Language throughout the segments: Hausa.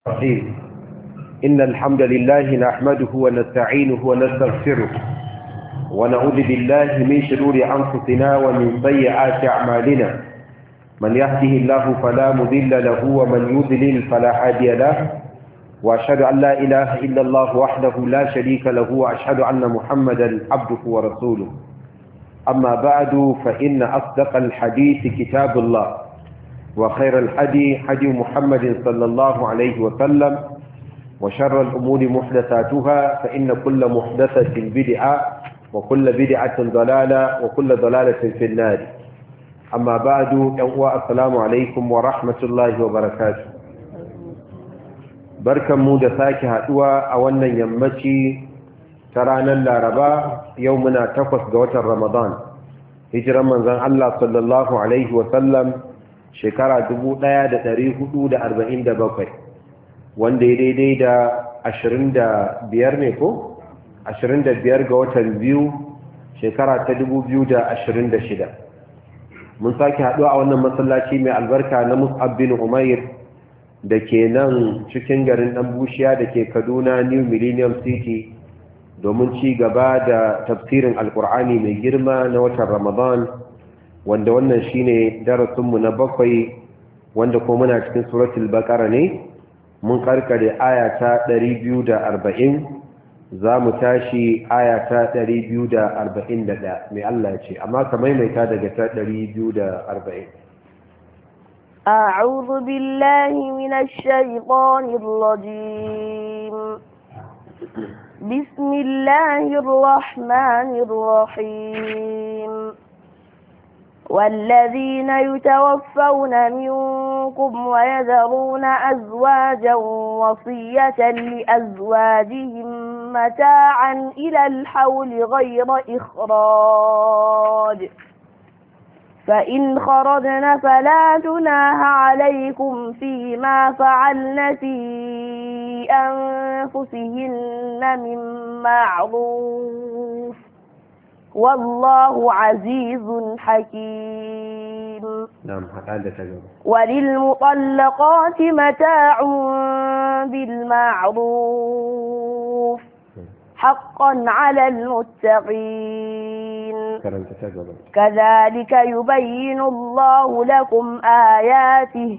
الرحيم إن الحمد لله نحمده ونستعينه ونستغفره ونعوذ بالله من شرور أنفسنا ومن سيئات أعمالنا من يهده الله فلا مضل له ومن يضلل فلا هادي له وأشهد أن لا إله إلا الله وحده لا شريك له وأشهد أن محمدا عبده ورسوله أما بعد فإن أصدق الحديث كتاب الله وخير الحدي حدي محمد صلى الله عليه وسلم وشر الأمور محدثاتها فإن كل محدثة بدعة وكل بدعة ضلالة وكل ضلالة في النار أما بعد السلام عليكم ورحمة الله وبركاته بركة مودساك هدوى أولا يمشي ترانا اللاربا يومنا تقص قوة رمضان هجر من ذن الله صلى الله عليه وسلم shekara 1447 wanda ya daidai da 25 ne ko 25 ga watan biyu shekara ta 2026 mun sake haɗuwa a wannan masallaci mai albarka na Mus'ab bin Umair da ke nan cikin garin ɗan bushiya da ke Kaduna New Millennium City domin ci gaba da tafsirin alkur'ani mai girma na watan Ramadan wanda wannan shine darasinmu na 7 wanda kuma muna cikin suratul baqara ne mun karkare aya ta 240 zamu tashi aya ta 241 mai Allah ya ce amma ka maimaita daga ta 240 a'udhu billahi minash shaitanir rajim bismillahir rahmanir rahim والذين يتوفون منكم ويذرون أزواجا وصية لأزواجهم متاعا إلى الحول غير إخراج فإن خرجن فلا جناح عليكم فيما فعلن في أنفسهن من معروف والله عزيز حكيم نعم وللمطلقات متاع بالمعروف حقا على المتقين كذلك يبين الله لكم آياته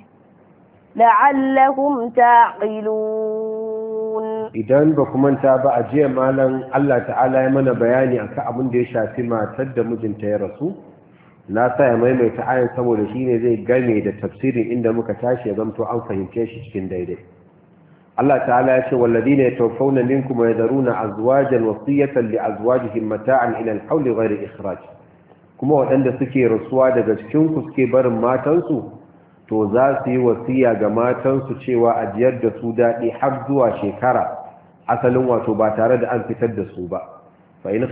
لعلكم تعقلون idan ba ku manta ba a jiya malam Allah ta'ala ya mana bayani akan abin da ya shafi matar da mijinta ya rasu na sa ya maimaita ayan saboda shine zai game da tafsirin inda muka tashi ya zamto an fahimce shi cikin daidai Allah ta'ala ya ce walladina yatawaffawna minkum wa yadharuna azwajan wasiyatan li azwajihim mata'an ila al-hawl ghayra ikhraj kuma waɗanda suke rasuwa daga cikin ku suke barin matansu to za su yi wasiya ga matansu cewa a jiyar da su daɗi har zuwa shekara asalin wato ba tare da an fitar da su ba fa'in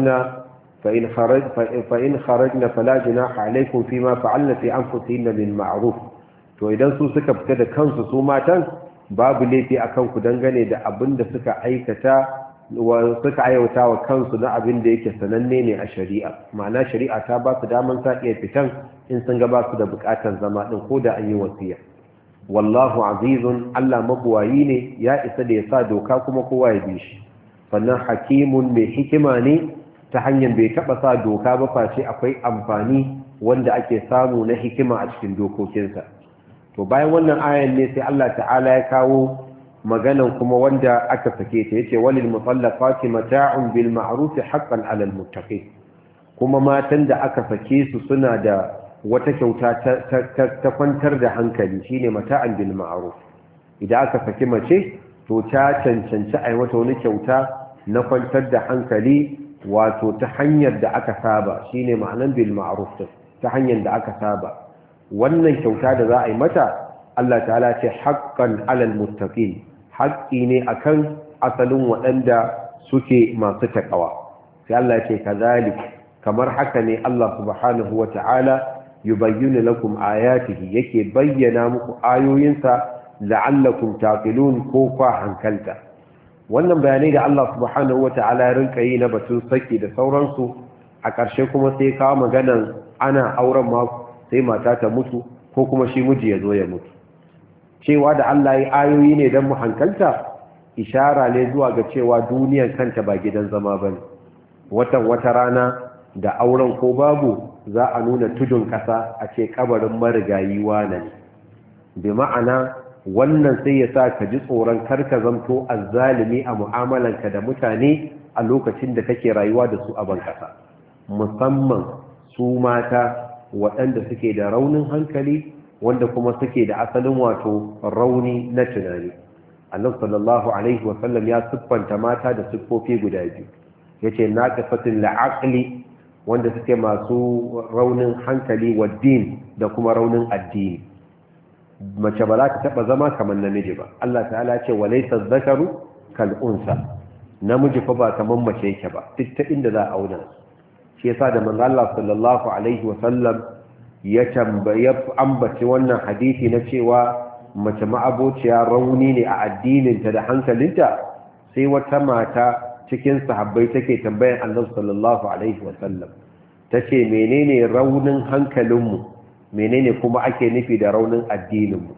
kharajna fala junaha alaikum fima fa'alna fi anfusihinna bil ma'ruf to idan su suka fita da kansu su matan babu laifi akan ku dangane da abin da suka aikata suka aiwata wa kansu na abin da yake sananne ne a shari'a ma'ana shari'a ta ba su daman sa iya fitan in sun ga ba su da bukatar zama din ko da an yi wasiya wallahu azizun Allah mabuwayi ne ya isa da ya sa doka kuma kowa ya bi shi sannan hakimun mai hikima ne ta hanyar bai taba sa doka ba face akwai amfani wanda ake samu na hikima a cikin dokokinsa to bayan wannan ayan ne sai Allah ta'ala ya kawo maganan kuma wanda aka sake ta yace walil mutallaqati mata'un bil ma'ruf haqqan 'alal muttaqin kuma matan da aka sake su suna da wata kyauta ta kwantar da hankali shine mata'an bil ma'ruf idan aka saki mace to ta cancanci ai mata wani kyauta na kwantar da hankali wato ta hanyar da aka saba shine ma'anan bil ma'ruf ta hanyar da aka saba wannan kyauta da za a yi mata Allah ta'ala ce haqqan 'alal muttaqin haƙƙi ne akan asalin waɗanda suke masu taƙawa sai Allah ce kazalik kamar haka ne Allah subhanahu wata'ala yubayyinu lakum ayatihi yake bayyana muku ayoyinsa la'allakum taqilun ko kwa hankalta wannan bayanai da Allah subhanahu wata'ala ya rinka yi na batun saki da sauransu a ƙarshe kuma sai kawo maganan ana auren ma sai mata ta mutu ko kuma shi miji ya zo ya mutu cewa da Allah ya ayoyi ne don mu hankalta ishara ne zuwa ga cewa duniyar kanta ba gidan zama bane wata rana da auren ko babu za a nuna tudun kasa a ce kabarin marigayi wane ne bi ma'ana wannan sai ya sa ka ji tsoron karka zamto azzalimi a mu'amalanka da mutane a lokacin da kake rayuwa da su a ban kasa musamman su mata waɗanda suke da raunin hankali wanda kuma suke da asalin wato rauni na tunani annabi sallallahu alaihi wasallam ya siffanta mata da siffofi guda biyu yace naqifatul la'aqli wanda suke masu raunin hankali wa din da kuma raunin addini mace ba za ta taba zama kamar namiji ba Allah ta'ala ce walaysa dhakaru kal unsa namiji fa ba kamar mace yake ba duk ta inda za a auna shi yasa da manzo Allah sallallahu alaihi wasallam ya ambaci wannan hadisi na cewa mace ma'abociya rauni ne a addininta da hankalinta sai wata mata cikin sahabbai take tambayan Annabi sallallahu alaihi wasallam tace menene raunin hankalinmu menene kuma ake nufi da raunin addininmu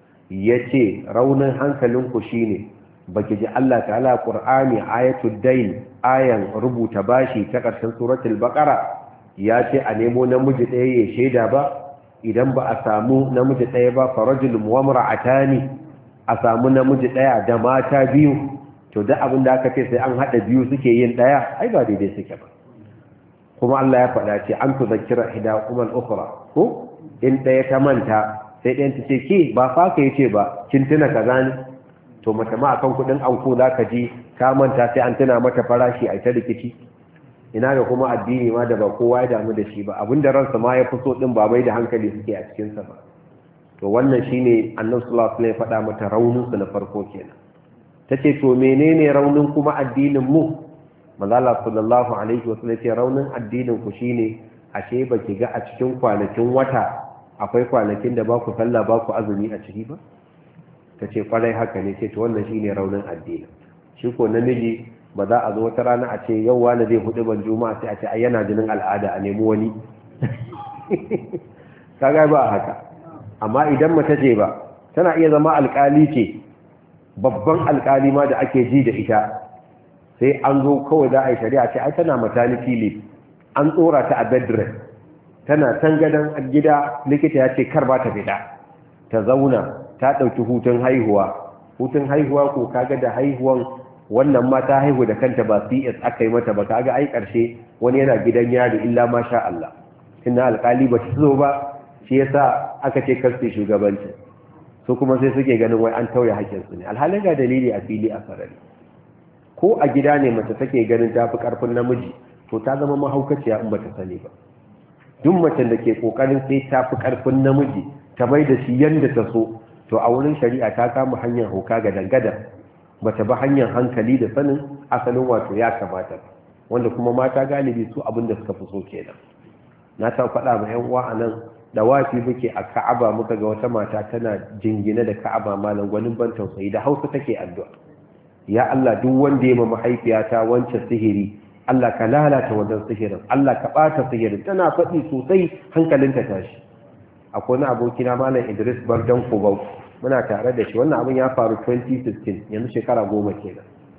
yace raunin hankalinku shine baki ji Allah ta'ala Qur'ani ayatul dain ayan rubuta bashi ta ƙarshen suratul baqara ya ce a nemo namiji ɗaya ya shaida ba idan ba a samu namiji ɗaya ba farajul muwamra'atani a samu namiji ɗaya da mata biyu to duk abin da aka ce sai an haɗa biyu suke yin ɗaya ai ba daidai suke ba kuma Allah ya faɗa ce an tuzakkira ihdahuma al-ukhra ko in ɗaya ta manta sai ɗayan ta ce ke ba fa ka yace ba kin tuna kaza ne to mace ma akan kuɗin anko zaka ji ka manta sai an tuna mata farashi a ta rikici ina da kuma addini ma da ba kowa ya damu da shi ba abinda ransa ma ya fi so din ba bai da hankali suke a cikinsa ba to wannan shine annabi sallallahu alaihi wasallam ya faɗa mata raunin su na farko kenan tace to menene raunin kuma addinin mu manzo Allah sallallahu alaihi wasallam ya ce raunin addinin ku shine ashe baki ga a cikin kwanakin wata akwai kwanakin da ba ku sallah ba ku azumi a ciki ba tace kwarai haka ne ce to wannan shine raunin addini shi ko namiji ba za a zo wata rana a ce yau wani zai hudu ban juma'a sai a ce ai yana jinin al'ada a nemi wani kaga ba haka amma idan mace ce ba tana iya zama alkali ce babban alkali ma da ake ji da ita sai an zo kawai za a yi shari'a ce ai tana maternity leave an tsora ta a bed rest tana can gadon gida likita ya ce kar ba ta fita ta zauna ta ɗauki hutun haihuwa ko kaga da haihuwan wannan ma ta haihu da kanta ba CS aka yi mata ba kaga ai karshe wani yana gidan yari illa ma sha Allah tunda alƙali ba ta zo ba shi yasa aka ce karfe shugabanci su kuma sai suke ganin wai an tauye hakkin su ne alhalin ga dalili a fili a sarari ko a gida ne mace take ganin ta fi karfin namiji to ta zama mahaukaciya in bata sani ba duk macen da ke kokarin sai ta fi karfin namiji ta mai da shi yanda ta so to a wurin shari'a ta kama hanyar hoka ga dangada bata ba hanyar hankali da sanin asalin wato ya kamata wanda kuma mata galibi su abin da suka fi so kenan na ta faɗa ma 'yan uwa anan da wafi muke a Ka'aba muka ga wata mata tana jingine da Ka'aba malam gwanin ban tausayi da Hausa take addu'a ya Allah duk wanda ya ma mahaifiyata wancan sihiri Allah ka lalata wannan sihirin Allah ka bata sihirin tana faɗi sosai hankalinta tashi akwai wani abokina malam Idris Bardan Kubau muna tare da shi wannan abin ya faru 2016 yanzu shekara 10 kenan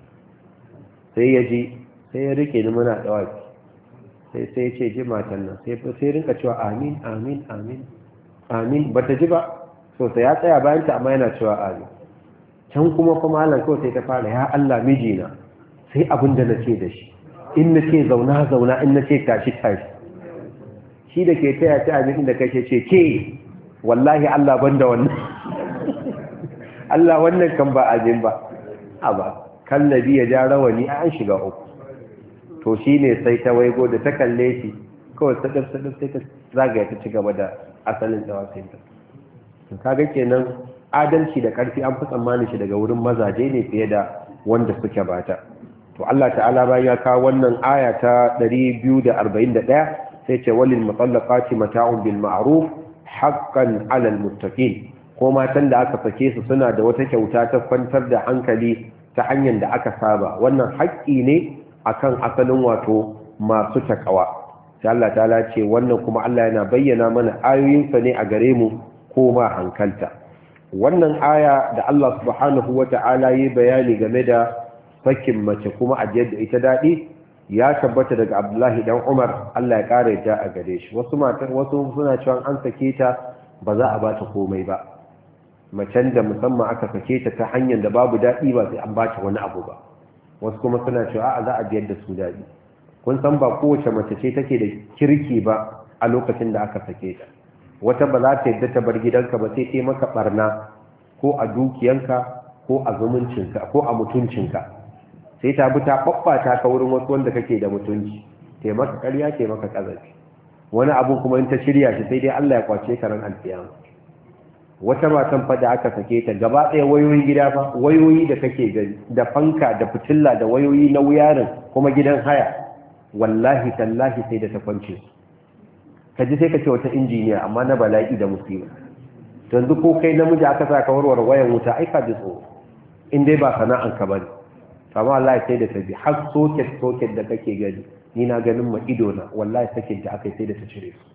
sai ya ji sai ya rike ni muna dawaki sai ya ce ji matan nan sai rinka cewa amin amin amin amin ba ta ji ba so sai ya tsaya bayan ta amma yana cewa amin can kuma kuma malam kawai sai ta fara ya Allah mijina sai abin da nace da shi in nace zauna zauna in nace tashi tashi shi da ke taya ta abin da kake ce ke wallahi Allah banda wannan Allah wannan kan ba azin ba aba kan nabi ya ja rawani an shiga uku to shine sai ta waigo da ta kalle shi kawai sadar sai ta zagaya ta ci gaba da asalin tsawasin ta kaga kenan adalci da karfi an fi tsammanin shi daga wurin mazaje ne fiye da wanda suke bata to Allah ta'ala bayan ya kawo wannan aya ta 241 sai ce walil mutallaqati mata'un bil ma'ruf haqqan 'alal muttaqin ko matan da aka sake su suna da wata kyauta ta kwantar da hankali ta hanyar da aka saba wannan haƙƙi ne akan asalin wato masu takawa sai Allah ta'ala ce wannan kuma Allah yana bayyana mana ayoyinsa ne a gare mu ko ma hankalta wannan aya da Allah subhanahu wata'ala yi bayani game da sakin mace kuma a da ita daɗi ya tabbata daga Abdullahi dan Umar Allah ya kare ta a gare shi wasu suna cewa an sake ta ba za a bata komai ba macen da musamman aka sake ta ta hanyar da babu daɗi ba sai an bata wani abu ba wasu kuma suna cewa a za a biyar da su daɗi kun san ba kowace mace ce take da kirki ba a lokacin da aka sake ta wata ba za ta yadda ta bar gidanka ba sai ta maka barna ko a dukiyanka ko a zumuncinka ko a mutuncinka sai ta bi ta babbata ka wurin wasu wanda kake da mutunci ta maka ƙarya ta maka ƙazafi wani abu kuma in ta shirya shi sai dai Allah ya kwace ka ran alƙiyama wata matan fa da aka sake ta gaba ɗaya wayoyi gida fa wayoyi da kake gani da fanka da fitilla da wayoyi na wuyarin kuma gidan haya wallahi tallahi sai da ta kwance su ka ji sai ka ce wata injiniya amma na bala'i da musiba yanzu ko kai namiji aka sa ka warware wayan wuta ai ka ji tsoro in dai ba sana'an ka bane amma wallahi sai da ta bi har soket da kake gani ni na ganin ma ido na wallahi sakin ta akai sai da ta cire su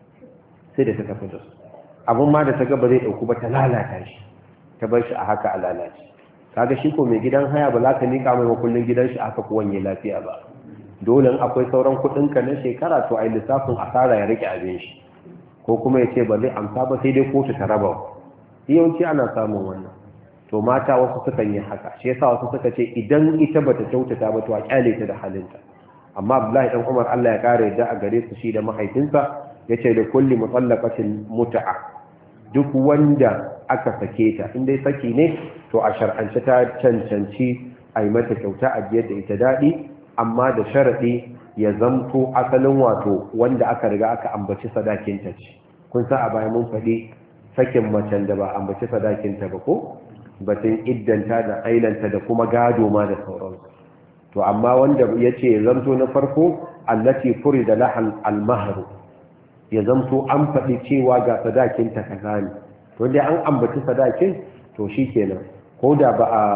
sai da ta tafi da su abun ma da ta ga ba zai dauku ba ta lalata shi ta bar shi a haka a lalace kaga shi ko mai gidan haya ba za ka nika mai makullin gidan shi aka ko wanye lafiya ba dole in akwai sauran kuɗin ka na shekara to ai lissafin asara ya rike abin shi ko kuma ya ce ba zai amsa ba sai dai kotu ta raba yawanci ana samun wannan to mata wasu sukan yi haka shi yasa wasu suka ce idan ita bata kyautata ba to a kyale ta da halinta amma Abdullahi dan Umar Allah ya kare yadda a gare su shi da mahaifinsa yace da kulli mutallaqatin mut'a duk wanda aka sake ta in dai saki ne to a shar'ance ta cancanci a yi mata kyauta a biyar da ita daɗi amma da sharaɗi ya zamto asalin wato wanda aka riga aka ambaci sadakinta ce kun sa a baya mun faɗi sakin macen da ba ambaci sadakinta ba ko batun iddanta da ailanta da kuma gado ma da sauransu to amma wanda ya ce zamto na farko allati furida lahal almahru ya zamto an faɗi cewa ga sadakinta kaza ne to dai an ambaci sadakin to shikenan ko da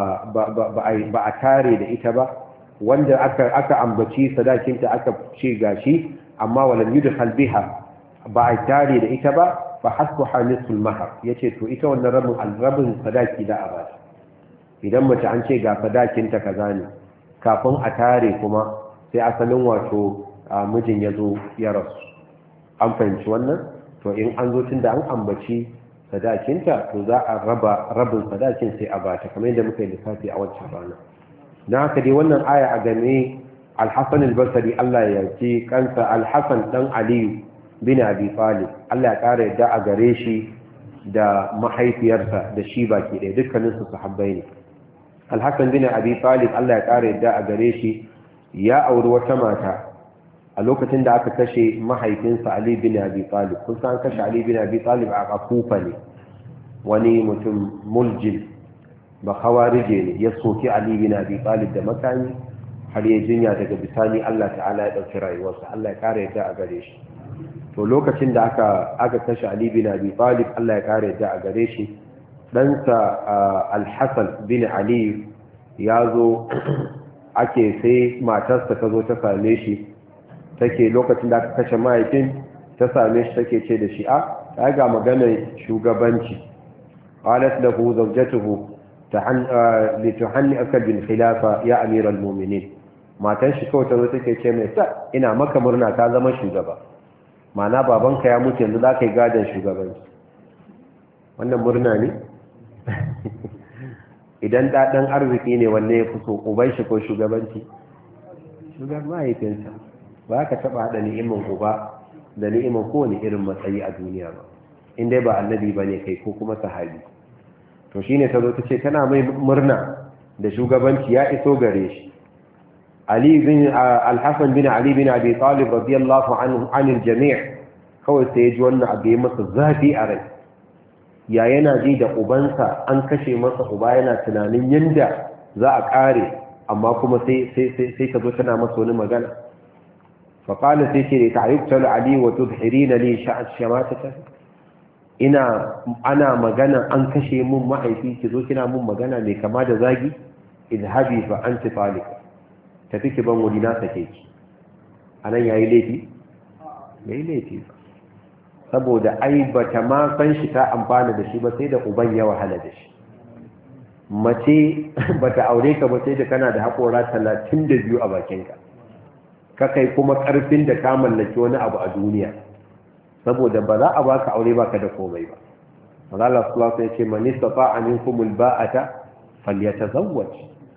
ba a tare da ita ba wanda aka ambaci sadakinta aka ce gashi amma walam yudkhal biha ba a tare da ita ba fa hasbuha nisful mahar yace to ita wannan rabin sadaki da a bata idan mace an ce ga sadakinta kaza ne kafin a tare kuma sai asalin wato mijin ya zo ya rasu an fahimci wannan to in an zo tunda an ambaci sadakinta to za a raba rabin sadakin sai a bata kamar yadda muka yi lissafi a wancan rana na haka dai wannan aya a game al-Hasan al-Basri Allah ya yarda kansa al-Hasan dan Aliyu bin Abi Talib Allah ya kare yadda a gare shi da mahaifiyarsa da shi baki ɗaya dukkanin su sahabbai ne Al-Hasan bin Abi Talib Allah ya kare yadda a gare shi ya auri wata mata a lokacin da aka kashe mahaifinsa Ali bin Abi Talib kun san kashe Ali bin Abi Talib a Kufa ne wani mutum muljim ba khawarije ne ya soki Ali bin Abi Talib da makami har ya jinya daga bisani Allah ta'ala ya dauki rayuwarsa Allah ya kare yadda a gare shi to lokacin da aka kashe Ali bin Abi Talib Allah ya kare yadda a gare shi ɗansa Al-Hasan bin Ali ya zo ake sai matarsa ta zo ta same shi take lokacin da aka kashe mahaifin ta same shi take ce da shi ta ga maganar shugabanci qalat lahu zawjatuhu lituhanni'aka bil khilafa ya amiral mu'minin matan shi kawai ta zo take ce mai ina maka murna ka zama shugaba mana babanka ya mutu yanzu za ka yi gadon shugabanci wannan murna ne idan ɗaɗan arziki ne wanne ya fi so uban shi ko shugabanci shugaban mahaifinsa ba ka taɓa haɗa ni'imin uba da ni'imin kowane irin matsayi a duniya ba in dai ba annabi ba ne kai ko kuma sahabi to shi ne ta zo ta ce tana mai murna da shugabanci ya iso gare shi Al-Hassan bin Ali bin Abi Talib radiyallahu anil jami' kawai sai ya ji wannan abu ya masa zafi a rai ya yana ji da ubansa an kashe masa uba yana tunanin yanda za a kare amma kuma sai ka zo tana masa wani magana faƙala sai ce da ta'ayyuktar Ali wa tudhirina li shamatata ana magana an kashe mun mahaifi ki zo kina mun magana mai kama da zagi idhabi fa anti talika tafi ki ban wuri na sake ki anan yayi laifi bai laifi ba saboda ai bata ma san shi ta amfana da shi ba sai da uban ya wahala da shi. Mace bata aure ka ba sai da kana da haƙora 32 a bakinka, ka kai kuma ƙarfin da ka mallaki wani abu a duniya, saboda ba za a baka aure baka da komai ba. Allah sallallahu alaihi wasallam ya ce man istata'a minkum alba'ata falyatazawwaj.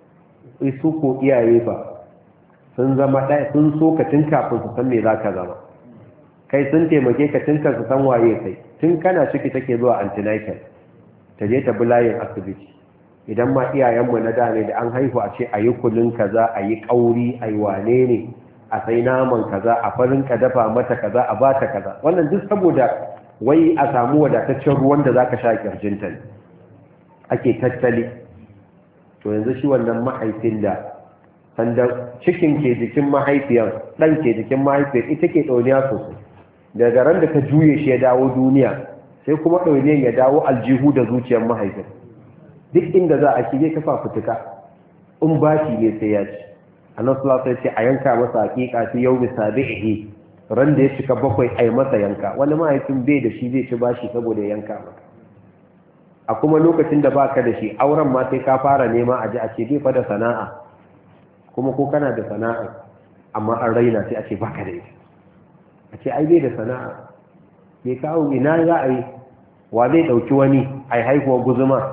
Su ko iyaye ba sun zama ɗaya, sun so ka tun kafin su san me zaka zama, kai sun taimake ka tun kan su san waye kai, tun kana ciki take zuwa antenatal ta je ta bulayin asibiti. Idan ma iyayenmu na da ne da an haihu a ce a yi kunun kaza, a yi ƙauri, a yi wane ne, a sai naman kaza, a farin ka dafa mata kaza, a bata kaza, wannan duk saboda wai a samu wadataccen ruwan da zaka sha kirjinta ne ake tattali. To yanzu shi wannan mahaifin da sanda cikin ke jikin mahaifiyar, dan ke jikin mahaifiyar ita ke ɗauniya sosai, daga ran da ka juye shi ya dawo duniya sai kuma ɗauniyar ya dawo aljihu da zuciyar mahaifin. Duk inda za a shige kafa fituka, in bashi ne sai ya ci. Annabi sallallahu alaihi wasallam sai a yanka masa hakika sai yau misabihi, ran da ya cika 7 ai masa yanka. Wani mahaifin bai da shi zai ci bashi saboda yanka maka. A kuma lokacin da baka da shi, auren ma sai ka fara nema a ji a ce bai fa da sana'a, kuma ko kana da sana'a amma an raina sai a ce baka da ita, a ce ai bai da sana'a, bai kawo, ina za a yi, wa zai ɗauki wani ai haihuwar guzuma.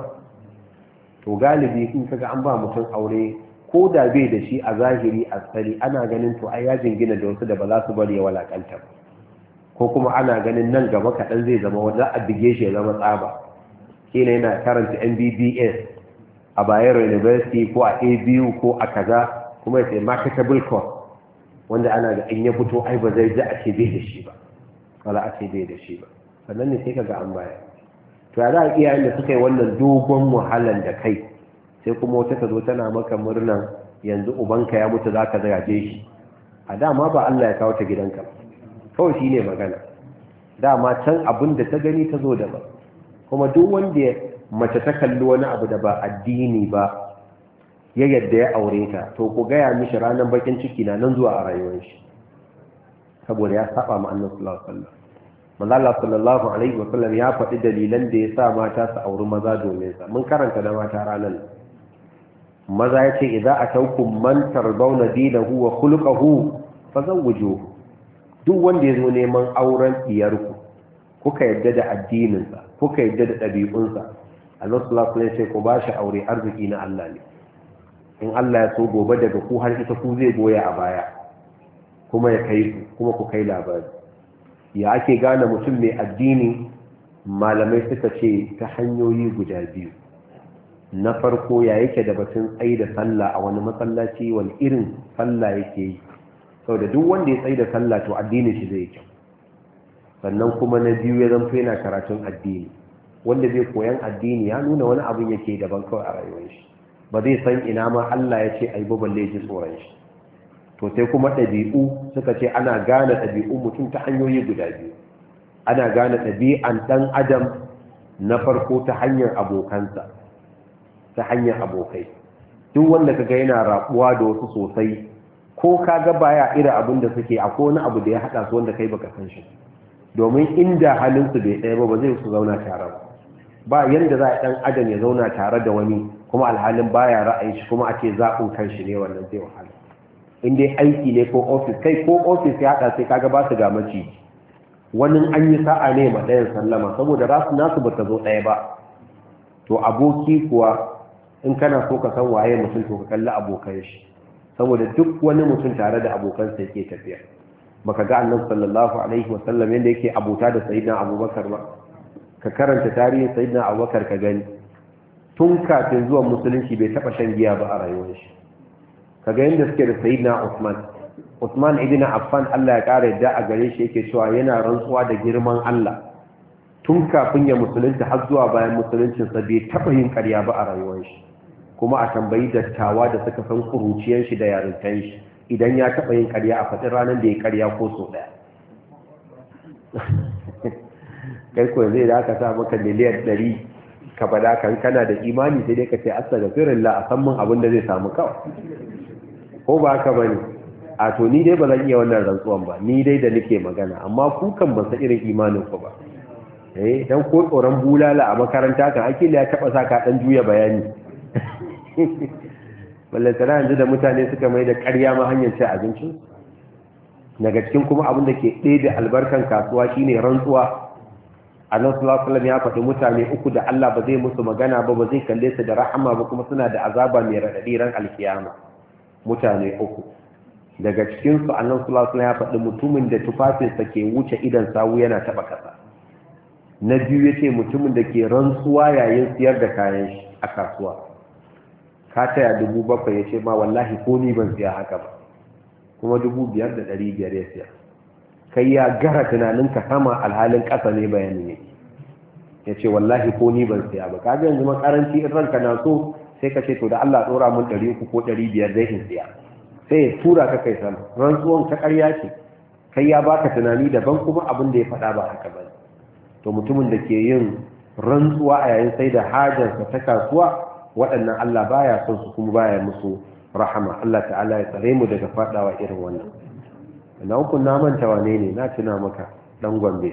To galibi in kaga an ba mutum aure ko da bai da shi a zahiri a tsari, ana ganin to ai ya jingina da wasu da ba za su bari ya walakanta ba, ko kuma ana ganin nan gaba kaɗan zai zama wanda a bige shi ya zama tsaba, kila yana karanta MBBS a Bayero University ko a ABU ko a kaza, kuma ya sai marketable course wanda ana ga in ya fito ai ba zai ji a ce bai da shi ba, wala a ce bai da shi ba, sannan ne sai kaga an baya. To ya za a iyayen da suka yi wannan dogon wahalan da kai, sai kuma wata ta zo tana maka murnan yanzu ubanka ya mutu za ka zagaje shi. A dama ba Allah ya kawo ta gidanka, kawai shi ne magana, dama can abin da ta gani ta zo da ba. Kuma duk wanda mace ta kalli wani abu da ba addini ba ya yadda ya aure ta, to ku gaya mishi ranar bakin ciki na nan zuwa a rayuwar shi, saboda ya saba ma annabi sallallahu alaihi wasallam. Allah sallallahu alaihi wasallam ya faɗi dalilan da ya sa mata su auri maza domin sa. Mun karanta da mata ranar. Maza ya ce idza atawkum man tardawna dinahu wa khuluquhu fazawwijuhu. Duk wanda ya zo neman auren diyarku, kuka yadda da addininsa, kuka yadda da ɗabi'unsa, Allah sallallahu alaihi wasallam ya ce ku bashi aure, arziki na Allah ne. In Allah ya so gobe daga ku har ita ku zai goya a baya, kuma ya kai ku, kuma ku kai labari. Ya ake gane mutum mai addini? Malamai suka ce ta hanyoyi guda biyu. Na farko, ya yake da batun tsaye da sallah a wani masallaci, wani irin sallah yake yi, saboda duk wanda ya tsaye da sallah to addinin shi zai kyau. Sannan kuma na biyu, ya zanto yana karatun addini. Wanda zai koyan addini ya nuna wani abin yake daban kawai a rayuwar shi, ba zai san ina ma Allah ya ce ai ba balle ji tsoron shi. To sai kuma ɗabi'u, suka ce ana gane ɗabi'u mutum ta hanyoyi guda biyu. Ana gane ɗabi'an ɗan adam na farko ta hanyar abokansa, ta hanyar abokai. Duk wanda kaga yana rabuwa da wasu sosai, ko kaga baya irin abin da suke, akwai wani abu da ya haɗa su wanda kai baka san shi. Domin inda halinsu bai ɗaya ba zai su zauna tare ba. Ba yanda za a ɗan adam ya zauna tare da wani kuma alhalin baya ra'ayi shi, kuma a ce zaɓin kanshi ne, wannan zai wahala. In dai aiki ne ko ofis, kai ko ofis ya haɗa sai kaga ba su ga maci, wani an yi sa'a ne ma ɗayan sallama saboda rasu nasu ba ta zo ɗaya ba. To aboki kuwa, in kana so ka san waye mutum to ka kalli abokan shi, saboda duk wani mutum tare da abokansa yake tafiya. Baka ga annabi sallallahu alaihi wasallam yanda yake abota da sayyidina Abubakar ba? Ka karanta tarihin sayyidina Abubakar ka gani, tun kafin zuwan musulunci bai taɓa shan giya ba a rayuwar shi. Kaga yadda suke da sayyidina Usman ibn Affan, Allah ya kare yadda a gare shi, yake cewa yana rantsuwa da girman Allah tun kafin ya musulunta har zuwa bayan musuluncin sa bai taba yin ƙarya ba a rayuwar shi. Kuma a tambayi dattawa da suka san kuruciyar shi da yarintan shi, idan ya taba yin ƙarya a faɗin ranar da ya ƙarya ko so ɗaya. Kai ko zai da aka sa maka miliyan 100 ka bada kan kana da imani, sai dai ka ce astaghfirullah, a san mun abin da zai samu kawai, ko ba haka bane? a to ni dai ba zan iya wannan rantsuwan ba, ni dai da nake magana, amma ku kan ban san irin imanin ku ba. Dan ko tsoron bulala a makaranta kan akila ya taba saka dan juya bayani. Ballantana yanzu da mutane suka mai da ƙarya ma hanyar ci abincin. Daga cikin kuma abin da ke ɗebe albarkan kasuwa shine rantsuwa. Annabi sallallahu alaihi wasallam ya faɗi mutane uku da Allah ba zai musu magana ba zai kalle su da rahama ba, kuma suna da azaba mai raɗaɗi ran alkiyama. Mutane uku daga cikin su Annabi sallallahu alaihi wasallam ya faɗi mutumin da tufafinsa ke wuce idan sawu yana taba kasa. Na biyu yace mutumin da ke rantsuwa yayin siyar da kayan shi a kasuwa. Ka taya 7,000 yace ma wallahi ko ni ban siya haka ba, kuma 5,500 ya siya. Kai ya gara tunaninka sama alhalin ƙasa ne bayani ne. Yace wallahi ko ni ban siya ba. Kaga yanzu makaranci in ranka na so sai ka ce to da Allah tsora mun 300 ko 500 zai in siya. Sai ya tura ka kai sama. Rantsuwan ta ƙarya ce. Kai ya baka tunani daban, kuma abin da ya faɗa ba haka ba. To mutumin da ke yin rantsuwa a yayin sai da hajarsa ta kasuwa, waɗannan Allah baya son su kuma baya musu rahama. Allah ta'ala ya tsare mu daga faɗawa irin wannan. Na hukun na manta wane ne, na tuna maka ɗan Gombe.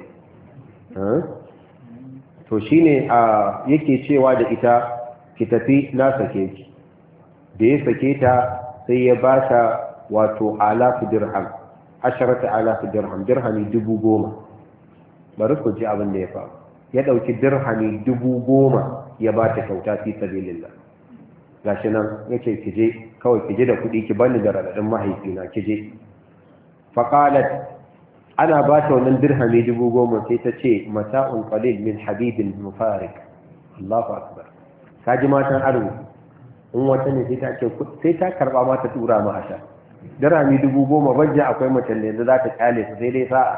To shine yake cewa da ita ki tafi na sake ki. Da ya sake ta sai ya ba ta wato 1000 dirham, 10,000 dirham, dirhami 10,000. Bari ku ji abin da ya faru. Ya ɗauki dirhami 10,000 ya ba ta kyauta fi sabilillah. Gashi nan yace kije kawai kije da kuɗi ki bani da radadin mahaifina kije. Faqalat, ana ba ta wannan dirhami 10,000 sai ta ce mata'un qalil min habibin mufarik. Allahu akbar. Kaji matan arziki. In wata ne sai ta karba ma ta tura ma asha. Dirhami 10,000 bajja akwai mace da yanzu za ta kyale su sai dai sa'a.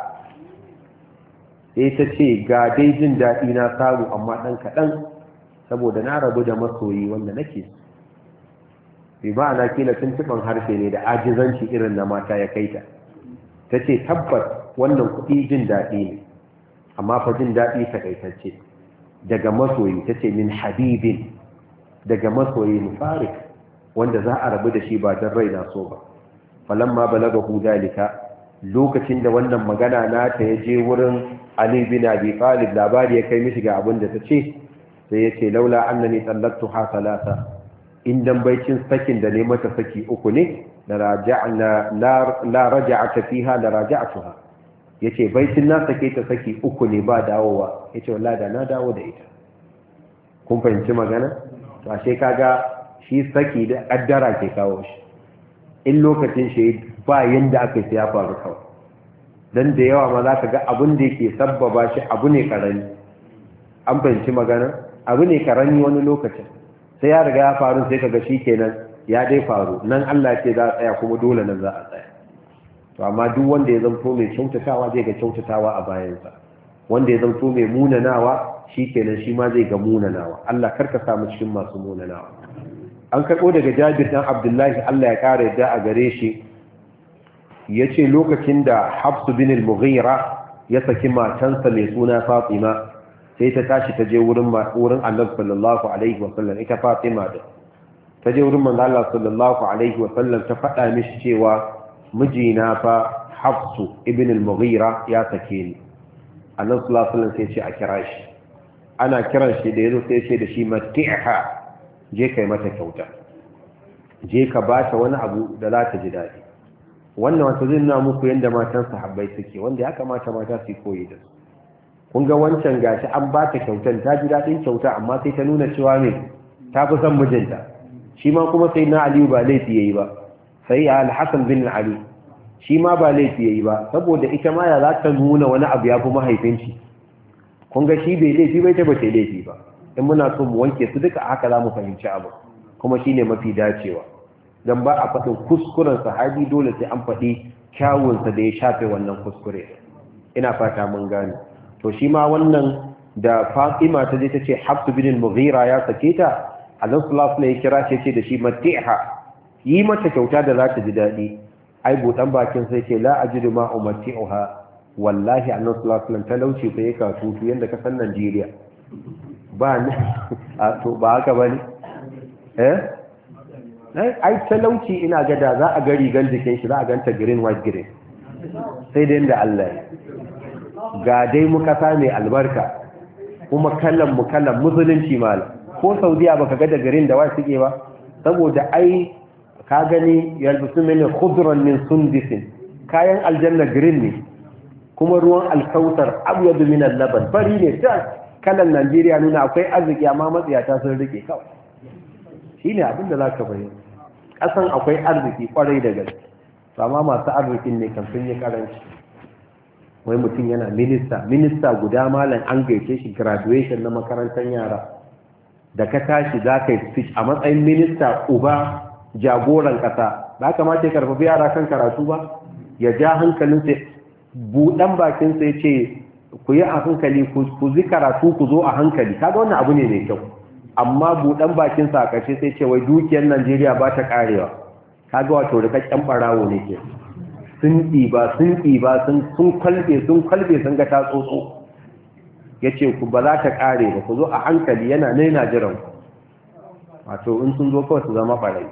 Sai ta ce ga dai jin daɗi na samu amma ɗan kaɗan, saboda na rabu da masoyi wanda nake so. Bi ma'ana kila tuntuɓan harshe ne da ajizanci irin na mata ya kai ta. Ta ce tabbas wannan kuɗi jin daɗi ne, amma fa jin daɗi takaitacce. Daga masoyi, ta ce min habibin, daga masoyi mufarik, wanda za a rabu da shi ba don rai na so ba. Falamma balagahu dalika, lokacin da wannan magana nata ya je wurin Ali bin Abi Talib, labari ya kai mishi ga abin da ta ce, sai ya ce laula annani tsallaktuha salasa, in dan baicin sakin da ne mata saki uku ne la raja'ata fiha la raja'tuha. Yace baicin na sake ta saki uku ne ba dawowa, yace wallahi da na dawo da ita. Kun fahimci magana? To ashe kaga shi saki da kaddara ke kawo shi. In lokacin shi ba yanda aka yi ya faru kawai. Dan da yawa ma za ka ga abin da yake sabbaba shi abu ne karami. An fahimci magana? Abu ne karami wani lokacin. Sai ya riga ya faru sai ka ga shi kenan ya dai faru. Nan Allah ce za a tsaya kuma dole nan za a tsaya. To amma duk wanda ya zanto mai kyautatawa zai ga kyautatawa a bayansa. Wanda ya zanto mai munanawa shi kenan shi ma zai ga munanawa. Allah karka samu cikin masu munanawa. An karɓo daga Jabir ɗan Abdullahi, Allah ya ƙara yadda a gare shi, ya ce lokacin da Hafsu bin al-Mughira ya saki matansa mai suna Fatima, sai ta tashi ta je wurin Annabi sallallahu alaihi wa sallam. Ita Fatima da ta je wurin manzo Allah sallallahu alaihi wa sallam ta faɗa mishi cewa mijina fa Hafsu ibn al-Mughira ya sake ni. Annabi sallallahu alaihi wa sallam sai ce a kira shi. Ana kiran shi da yazo sai ce da shi mati'ha, je kai mata kyauta, je ka ba ta wani abu da za ta ji daɗi. Wannan wata zai nuna muku yadda matan sahabbai suke, wanda ya kamata mata su koyi da su. Kun ga wancan gashi an ba ta kyautan, ta ji daɗin kyauta, amma sai ta nuna cewa ne ta fi son mijinta. Shi ma kuma sai na Aliyu ba laifi yayi ba, sai Al-Hasan bin Ali shi ma ba laifi yayi ba, saboda ita ma ya za ta nuna wani abu ya fi mahaifinci. Kun ga shi bai laifi bai ta ba ta laifi ba. In muna so mu wanke su duka haka za mu fahimci abu, kuma shine mafi dacewa. Dan ba a faɗin kuskuren sahabi, dole sai an faɗi kyawunsa da ya shafe wannan kuskure. Ina fata mun gane. To shi ma wannan da Fatima ta je ta ce Hafs bin al-Mughira ya sake ta, Allah sallallahu alaihi ya kira ce da shi matiha, yi mata kyauta da za ta ji daɗi. Ai buɗan bakin sai ce la ajidu ma umatiha, wallahi Allah sallallahu alaihi talauci fa yake tutu yanda ka san Najeriya. Ba ne to ba haka bane ai talauci ina ga da za a ga rigan jikin shi za a ganta green white green sai dai da Allah ga dai mu kasa mai albarka kuma kallon mu kallon musulunci malam ko Saudiya baka ga da green da white suke ba saboda ai ka gani yalbisu min khudran min sundisin kayan aljanna green ne kuma ruwan alkautar abyadu min al-laban bari ne da kalan Najeriya nuna akwai arziki amma matsiyata sun rike kawai shine abin da zaka bayyana kasan akwai arziki kwarai da gaske amma masu arzikin ne kan sun yi karanci wai mutum yana minista guda malam an gaice shi graduation na makarantar yara da ka tashi za ka yi speech a matsayin minista uba jagoran kasa ba kamata ya karfafi yara kan karatu ba ya ja hankalin sai buɗan bakin sai ce ku yi a hankali ku zi karatu ku zo a hankali kaga wannan abu ne mai kyau amma buɗan bakin sa a ƙarshe sai ce wai dukiyar Najeriya ba ta karewa kaga wato rikakken barawo ne ke sun ɗiba sun kwalbe sun ga ta tsotso ya ce ku ba za ta ƙare ba ku zo a hankali yana naina jiran wato in sun zo kawai su zama ɓarai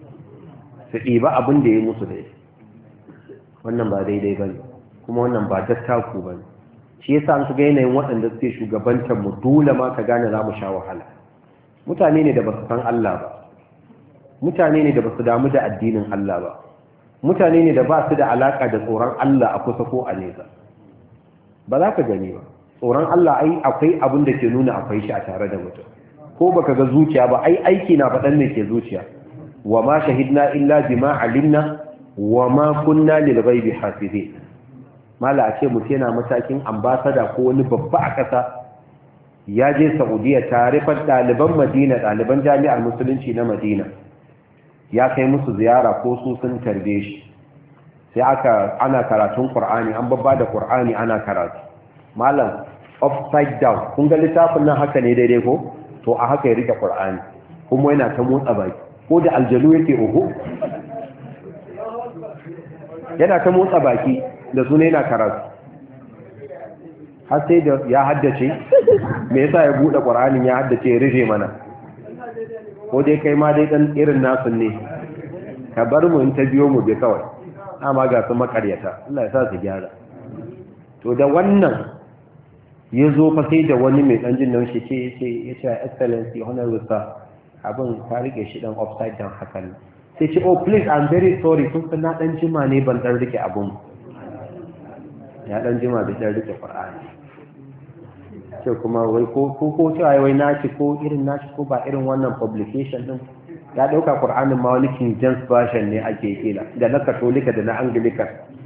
su ɗiba abin da ya musu da wannan ba daidai ba ne kuma wannan ba dattaku ba ne shi yasa an ga yanayin waɗanda suke shugabantar mu dole ma ka gane za mu sha wahala mutane ne da ba su san Allah ba mutane ne da ba su damu da addinin Allah ba mutane ne da ba su da alaka da tsoron Allah a kusa ko a nesa ba za ka gani ba tsoron Allah ai akwai abin da ke nuna akwai shi a tare da mutum ko baka ga zuciya ba ai aiki na faɗan ne ke zuciya wa ma shahidna illa bima alimna wa ma kunna lil ghaibi hafizin mala a ce mutum yana matakin ambasada ko wani babba a ƙasa ya je Saudiya tarifar ɗaliban Madina ɗaliban jami'ar musulunci na Madina ya kai musu ziyara ko su sun tarbe shi sai ana karatun Qur'ani an babba da Qur'ani ana karatu malam upside down kun ga littafin nan haka ne daidai ko to a haka ya rike Qur'ani kuma yana ta motsa baki ko da aljanu yake oho yana ta motsa baki da suna yana karatu har sai da ya haddace me yasa ya bude Qur'anin ya haddace ya rufe mana ko dai kai ma dai dan irin nasu ne ka bar mu in ta biyo mu bai kawai amma ga su makaryata Allah ya sa su gyara to da wannan ya zo fa sai da wani mai dan jin nan shi ya ce excellency honorable sir abin ka rike shi dan upside down hakan sai ce oh please I'm very sorry kun san na dan jima ne ban dan rike abun ya dan jima da dan rike Qur'ani ce kuma wai ko cewa wai naci ko irin naci ko ba irin wannan publication din ya dauka Qur'anin ma wani King James version ne ake kila da na Katolika da na Anglican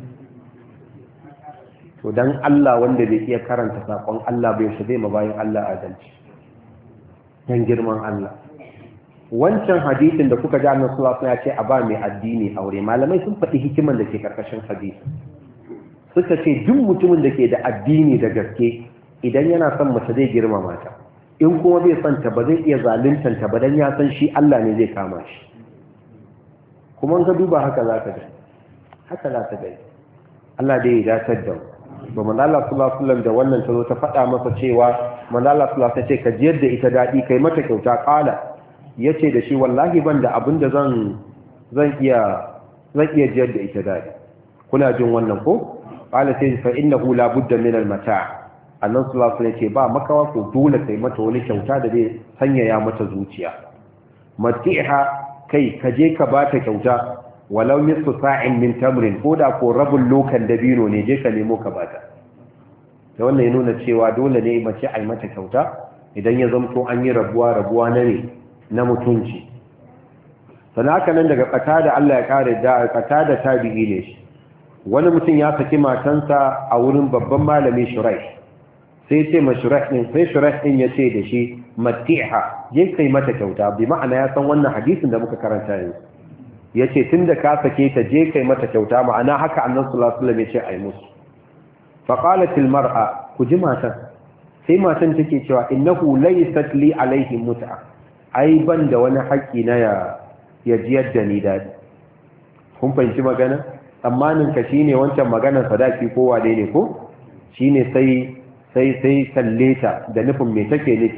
to dan Allah wanda bai iya karanta sakon Allah bai shi zai mabayin Allah adalci dan girman Allah wancan hadisin da kuka ji Annabi sallallahu alaihi wasallam ya ce a ba mai addini aure malamai sun faɗi hikiman da ke karkashin hadisi suka ce duk mutumin da ke da addini da gaske idan yana son mace zai girmama ta in kuma bai son ta ba zai iya zaluntanta ba dan ya san shi Allah ne zai kama shi kuma ka duba haka za ka ga Allah dai ya dace da ba manzo Allah sallallahu alaihi wasallam da wannan ta zo ta faɗa masa cewa manzo Allah sallallahu alaihi wasallam ce ka jiyar da ita dadi kai mata kyauta kala yace da shi wallahi ban da abinda zan iya jiyar da ita dadi kuna jin wannan ko qala sai fa innahu la budda min al mata' annan sallallahu alaihi wasallam ce ba makawa ko dole kai mata wani kyauta da zai sanyaya mata zuciya matiha kai kaje ka bata kyauta walau nisfu sa'in min tamrin ko da ko rabul lokan dabino ne je ka nemo ka bata da wannan ya nuna cewa dole ne mace ai mata kyauta idan ya zamto an yi rabuwa na mutunci sannan haka nan daga kata da Allah ya kare da kata da tabi'i ne shi wani mutum ya saki matansa a wurin babban malami Shuraih sai ce ma Shuraih din ya ce da shi matiha je kai mata kyauta bi ma'ana ya san wannan hadisin da muka karanta yanzu yace tunda ka sake ta je kai mata kyauta ma'ana haka Annabi sallallahu alaihi wasallam ya ce ai musu fa qalat al mar'a ku ji matan sai matan take cewa innahu laysat li alaihi mut'a ai ban da wani haƙƙi na ya jiyar da ni dadi kun fahimci magana tsammanin ka shine wancan maganar sadaki ko wade ne ko shine sai kalle ta da nufin me take nufi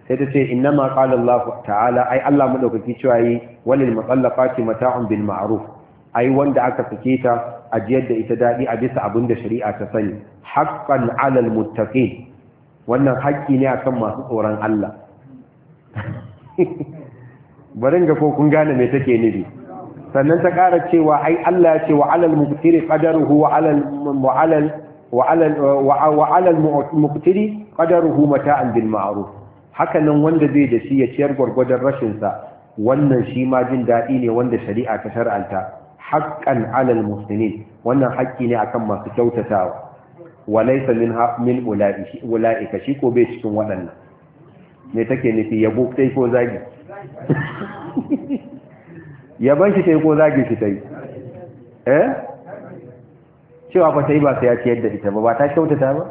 sai ta ce innama qala Allah ta'ala ai Allah madaukaki cewa yi walil mutallaqati mata'un bil ma'ruf ai wanda aka sake ta ajiyar da ita dadi a bisa abin da shari'a ta sani haqqan 'alal muttaqin wannan haƙƙi ne akan masu tsoron Allah bari ga ko kun gane me take nufi sannan ta ƙara cewa ai Allah ya ce wa 'alal muqtiri qadaruhu wa 'alal muqtiri qadaruhu mata'an bil ma'ruf haka nan wanda zai da shi ya ciyar gwargwadon rashin sa wannan shi ma jin dadi ne wanda shari'a ta shar'anta haqqan 'alal muslimin wannan haƙƙi ne akan masu kyautatawa walaysa min ulaika shi ko bai cikin waɗannan me take nufi yabo sai ko zagi yaban shi tai ko zagi shi tai cewa ba sai ba sai ya ciyar da ita ba ta kyautata ba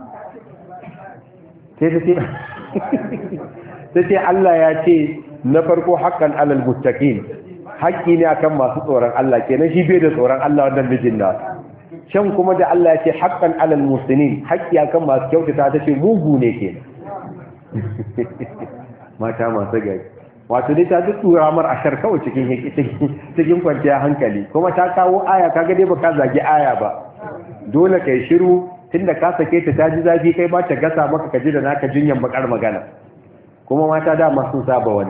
sai ce Allah ya ce na farko haqqan 'alal muttaqin haƙƙi ne akan masu tsoron Allah kenan shi bai da tsoron Allah wannan mijin na can kuma da Allah ya ce haqqan 'alal muslimin haƙƙi akan masu kyautata ta ce mugu ne kenan mata masu gari wato dai ta duk tura mar ashar kawai cikin kwanciya hankali kuma ta kawo aya kaga dai baka zagi aya ba dole kai shiru tunda ka sake ta ji zafi kai ba ta gasa maka kaji da naka jinyan bakar magana kuma mata dama sun saba wani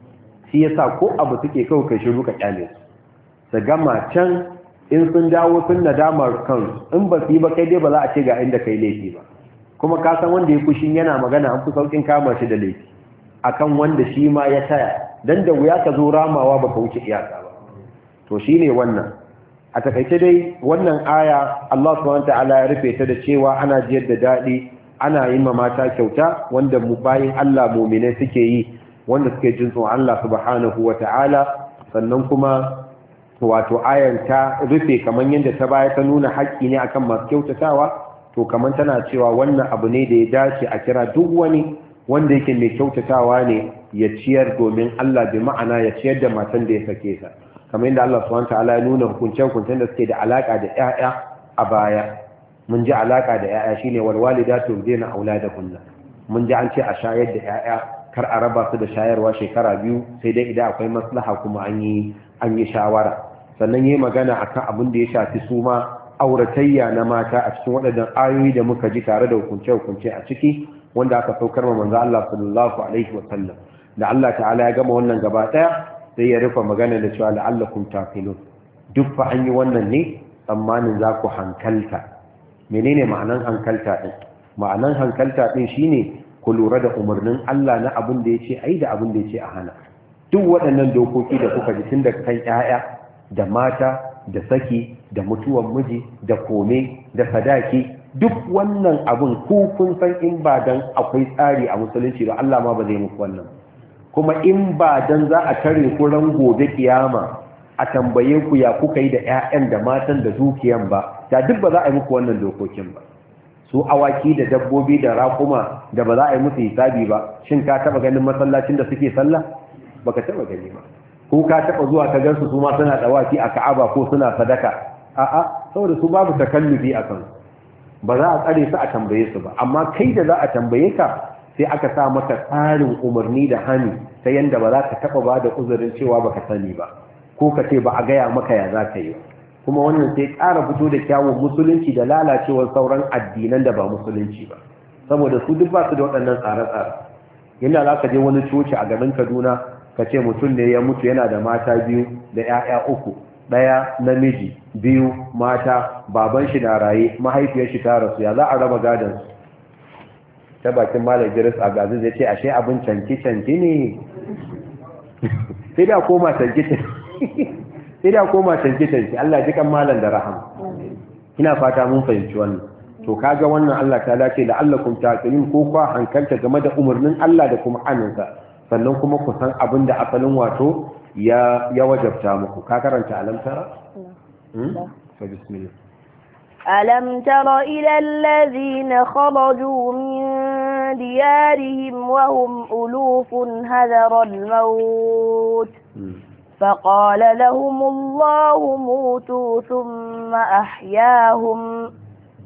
shi yasa ko abu suke kawai kai shiru ka kyale su gama can in sun dawo sun nadamar kan in ba su yi ba kai dai ba za a ce ga inda kai laifi ba kuma ka san wanda ya kushin yana magana an fi saukin kama shi da laifi akan wanda shi ma ya taya dan da wuya ka zo ramawa baka wuce iyaka ba to shine wannan a takaice dai wannan aya Allah subhanahu wataala ya rufe ta da cewa ana jiyar da dadi ana yin ma mata kyauta wanda mu bayin Allah mu'mine suke yi wanda suke jin tsoron Allah subhanahu wataala sannan kuma wato ayan ta rufe kaman yadda ta baya ta nuna haƙƙi ne akan masu kyautatawa to kaman tana cewa wannan abu ne da ya dace a kira duk wani wanda yake mai kyautatawa ne ya ciyar domin Allah bi ma'ana ya ciyar da matan da ya sake ta kamar yadda Allah subhanahu wataala ya nuna hukuncen da suke da alaka da ƴaƴa a baya mun ji alaka da ƴaƴa shine wal walidatu yurdina auladakunna mun ji an ce a shayar da ƴaƴa kar a raba su da shayarwa shekara 2 sai dai idan akwai maslaha kuma an yi shawara sannan yayi magana akan abin da ya shafi su ma auratayya na mata a cikin waɗannan ayoyi da muka ji tare da hukunce a ciki wanda aka saukar ma manzo Allah sallallahu alaihi wasallam da Allah ta'ala ya gama wannan gaba daya sai ya rufe magana da cewa la'allakum taqilun duk fa an yi wannan ne tsammanin za ku hankalta menene ma'anan hankalta din ma'anan hankalta din shine ku lura da umarnin Allah na abin da yace ai da abin da yace a hana duk waɗannan dokoki da kuka ji tun daga kan ƴaƴa da mata da saki da mutuwan miji da kome da sadaki duk wannan abin ku kun san in ba dan akwai tsari a musulunci ba Allah ma ba zai muku wannan kuma in ba dan za a tare ku ran gobe kiyama a tambaye ku ya kuka yi da ƴaƴan da matan da dukiyan ba da duk ba za a yi muku wannan dokokin ba su awaki da dabbobi da raƙuma da ba za a yi musu hisabi ba shin ka taba ganin masallacin da suke sallah baka taba gani ba ko ka taba zuwa ka gansu su ma suna dawaki a Ka'aba ko suna sadaka a'a saboda su babu takallufi a kansu ba za a tsare su a tambaye su ba amma kai da za a tambaye ka sai aka sa maka tsarin umarni da hani ta yanda ba za ka taba ba da uzurin cewa baka sani ba ko ka ce ba a gaya maka ya za ka yi kuma wannan sai ƙara fito da kyawun musulunci da lalacewar sauran addinan da ba musulunci ba saboda su duk ba su da waɗannan tsare-tsare yanda za ka je wani coci a garin Kaduna ka ce mutum ne ya mutu yana da mata 2 da 'ya'ya 3 ɗaya namiji 2 mata baban shi na raye mahaifiyar shi ta rasu ya za a raba gadon ta bakin malam Idris a gazi zai ce ashe abin canki ne sai da koma canki Allah ji kan malam da rahama ina fata mun fahimci wannan to kaga wannan Allah ta dace da allakum taqilun ko kwa hankalta game da umarnin Allah da kuma aninsa sannan kuma ku san abin da asalin wato ya wajabta muku ka karanta alamtara? bismillah ألم تر إلى الذين خرجوا من ديارهم وهم ألوف هذر الموت فقال لهم الله موتوا ثم أحياهم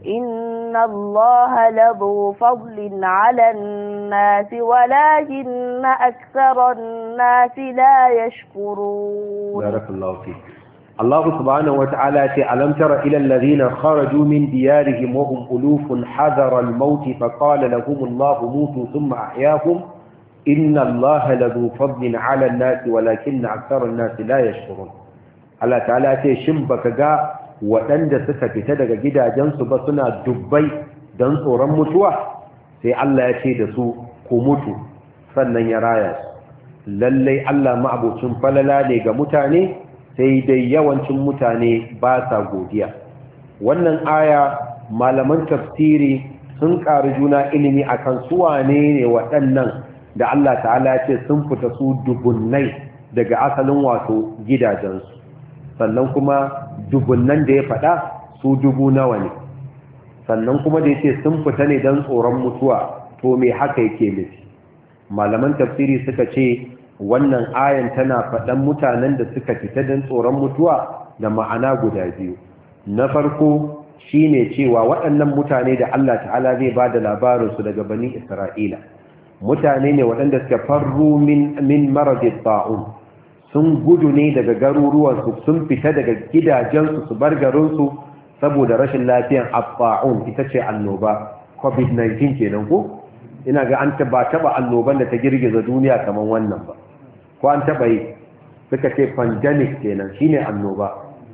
إن الله لذو فضل على الناس ولكن أكثر الناس لا يشكرون. بارك الله فيك. الله سبحانه وتعالى ألم تر إلى الذين خرجوا من ديارهم وهم ألوف حذر الموت فقال لهم الله موتوا ثم أحياهم إن الله لذو فضل على الناس ولكن أكثر الناس لا يشكرون. الله تعالى شنبك جاء waɗanda suka fita daga gidajensu ba suna dubbai don tsoron mutuwa sai Allah ya ce da su ku mutu sannan ya raya su. Lallai Allah ma'abocin falala ne ga mutane sai dai yawancin mutane ba sa godiya. Wannan aya malaman tafsiri sun ƙari juna ilimi akan su wane ne waɗannan da Allah ta'ala ya ce sun fita su dubunnai daga asalin wato gidajensu, sannan kuma dubunnan da ya faɗa su dubu nawa ne, sannan kuma da ya ce sun fita ne don tsoron mutuwa, to me haka yake nufi? Malaman tafsiri suka ce wannan ayan tana faɗan mutanen da suka fita don tsoron mutuwa da ma'ana guda biyu. Na farko shine cewa waɗannan mutane da Allah ta'ala zai ba da labarinsu daga bani Isra'ila mutane ne waɗanda suka farru min maradin ta'un, sun gudu ne daga garuruwansu, sun fita daga gidajensu su bar garinsu saboda rashin lafiyan abba'un, ita ce annoba covid-19 kenan ko ina ga an taba annoban da ta girgiza duniya kamar wannan ba, ko an taba yi, suka ce pandemic kenan shine annoba.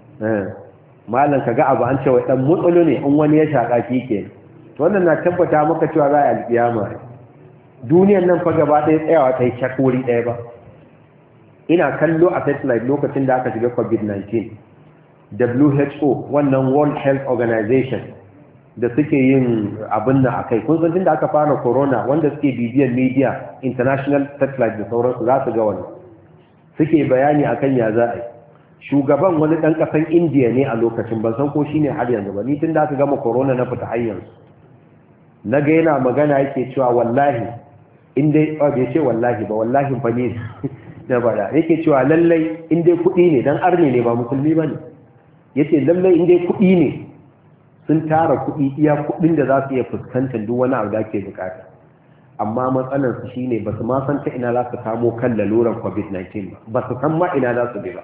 Malam kaga abu an ce wai dan mutsulu ne in wani ya shaka ki kenan, to wannan na tabbata maka cewa za a alkiyama duniyar nan fa gaba ɗaya tsayawa ta yi shakuri ɗaya ba. Ina kallo a satellite lokacin da aka shiga covid-19, WHO wannan World Health Organization da suke yin abin nan akai, kun san tunda aka fara corona wanda suke bibiyan media international satellite da sauransu za su ga wani suke bayani akan ya za a yi. Shugaban wani ɗan ƙasan India ne a lokacin, ban san ko shine har yanzu ba, ni tun da aka gama corona na fita hanyar na ga yana magana yake cewa wallahi in dai bai ce wallahi ba, wallahi fa ne na bada yake cewa lallai in dai kuɗi ne, dan arne ne ba musulmi bane, yace lallai in dai kuɗi ne sun tara kuɗi iya kuɗin da za su iya fuskantar duk wani abu da ake bukata, amma matsalar su shine ba su ma san ta ina za su kamo kan laluran covid-19 ba su san ma ina za su bi ba.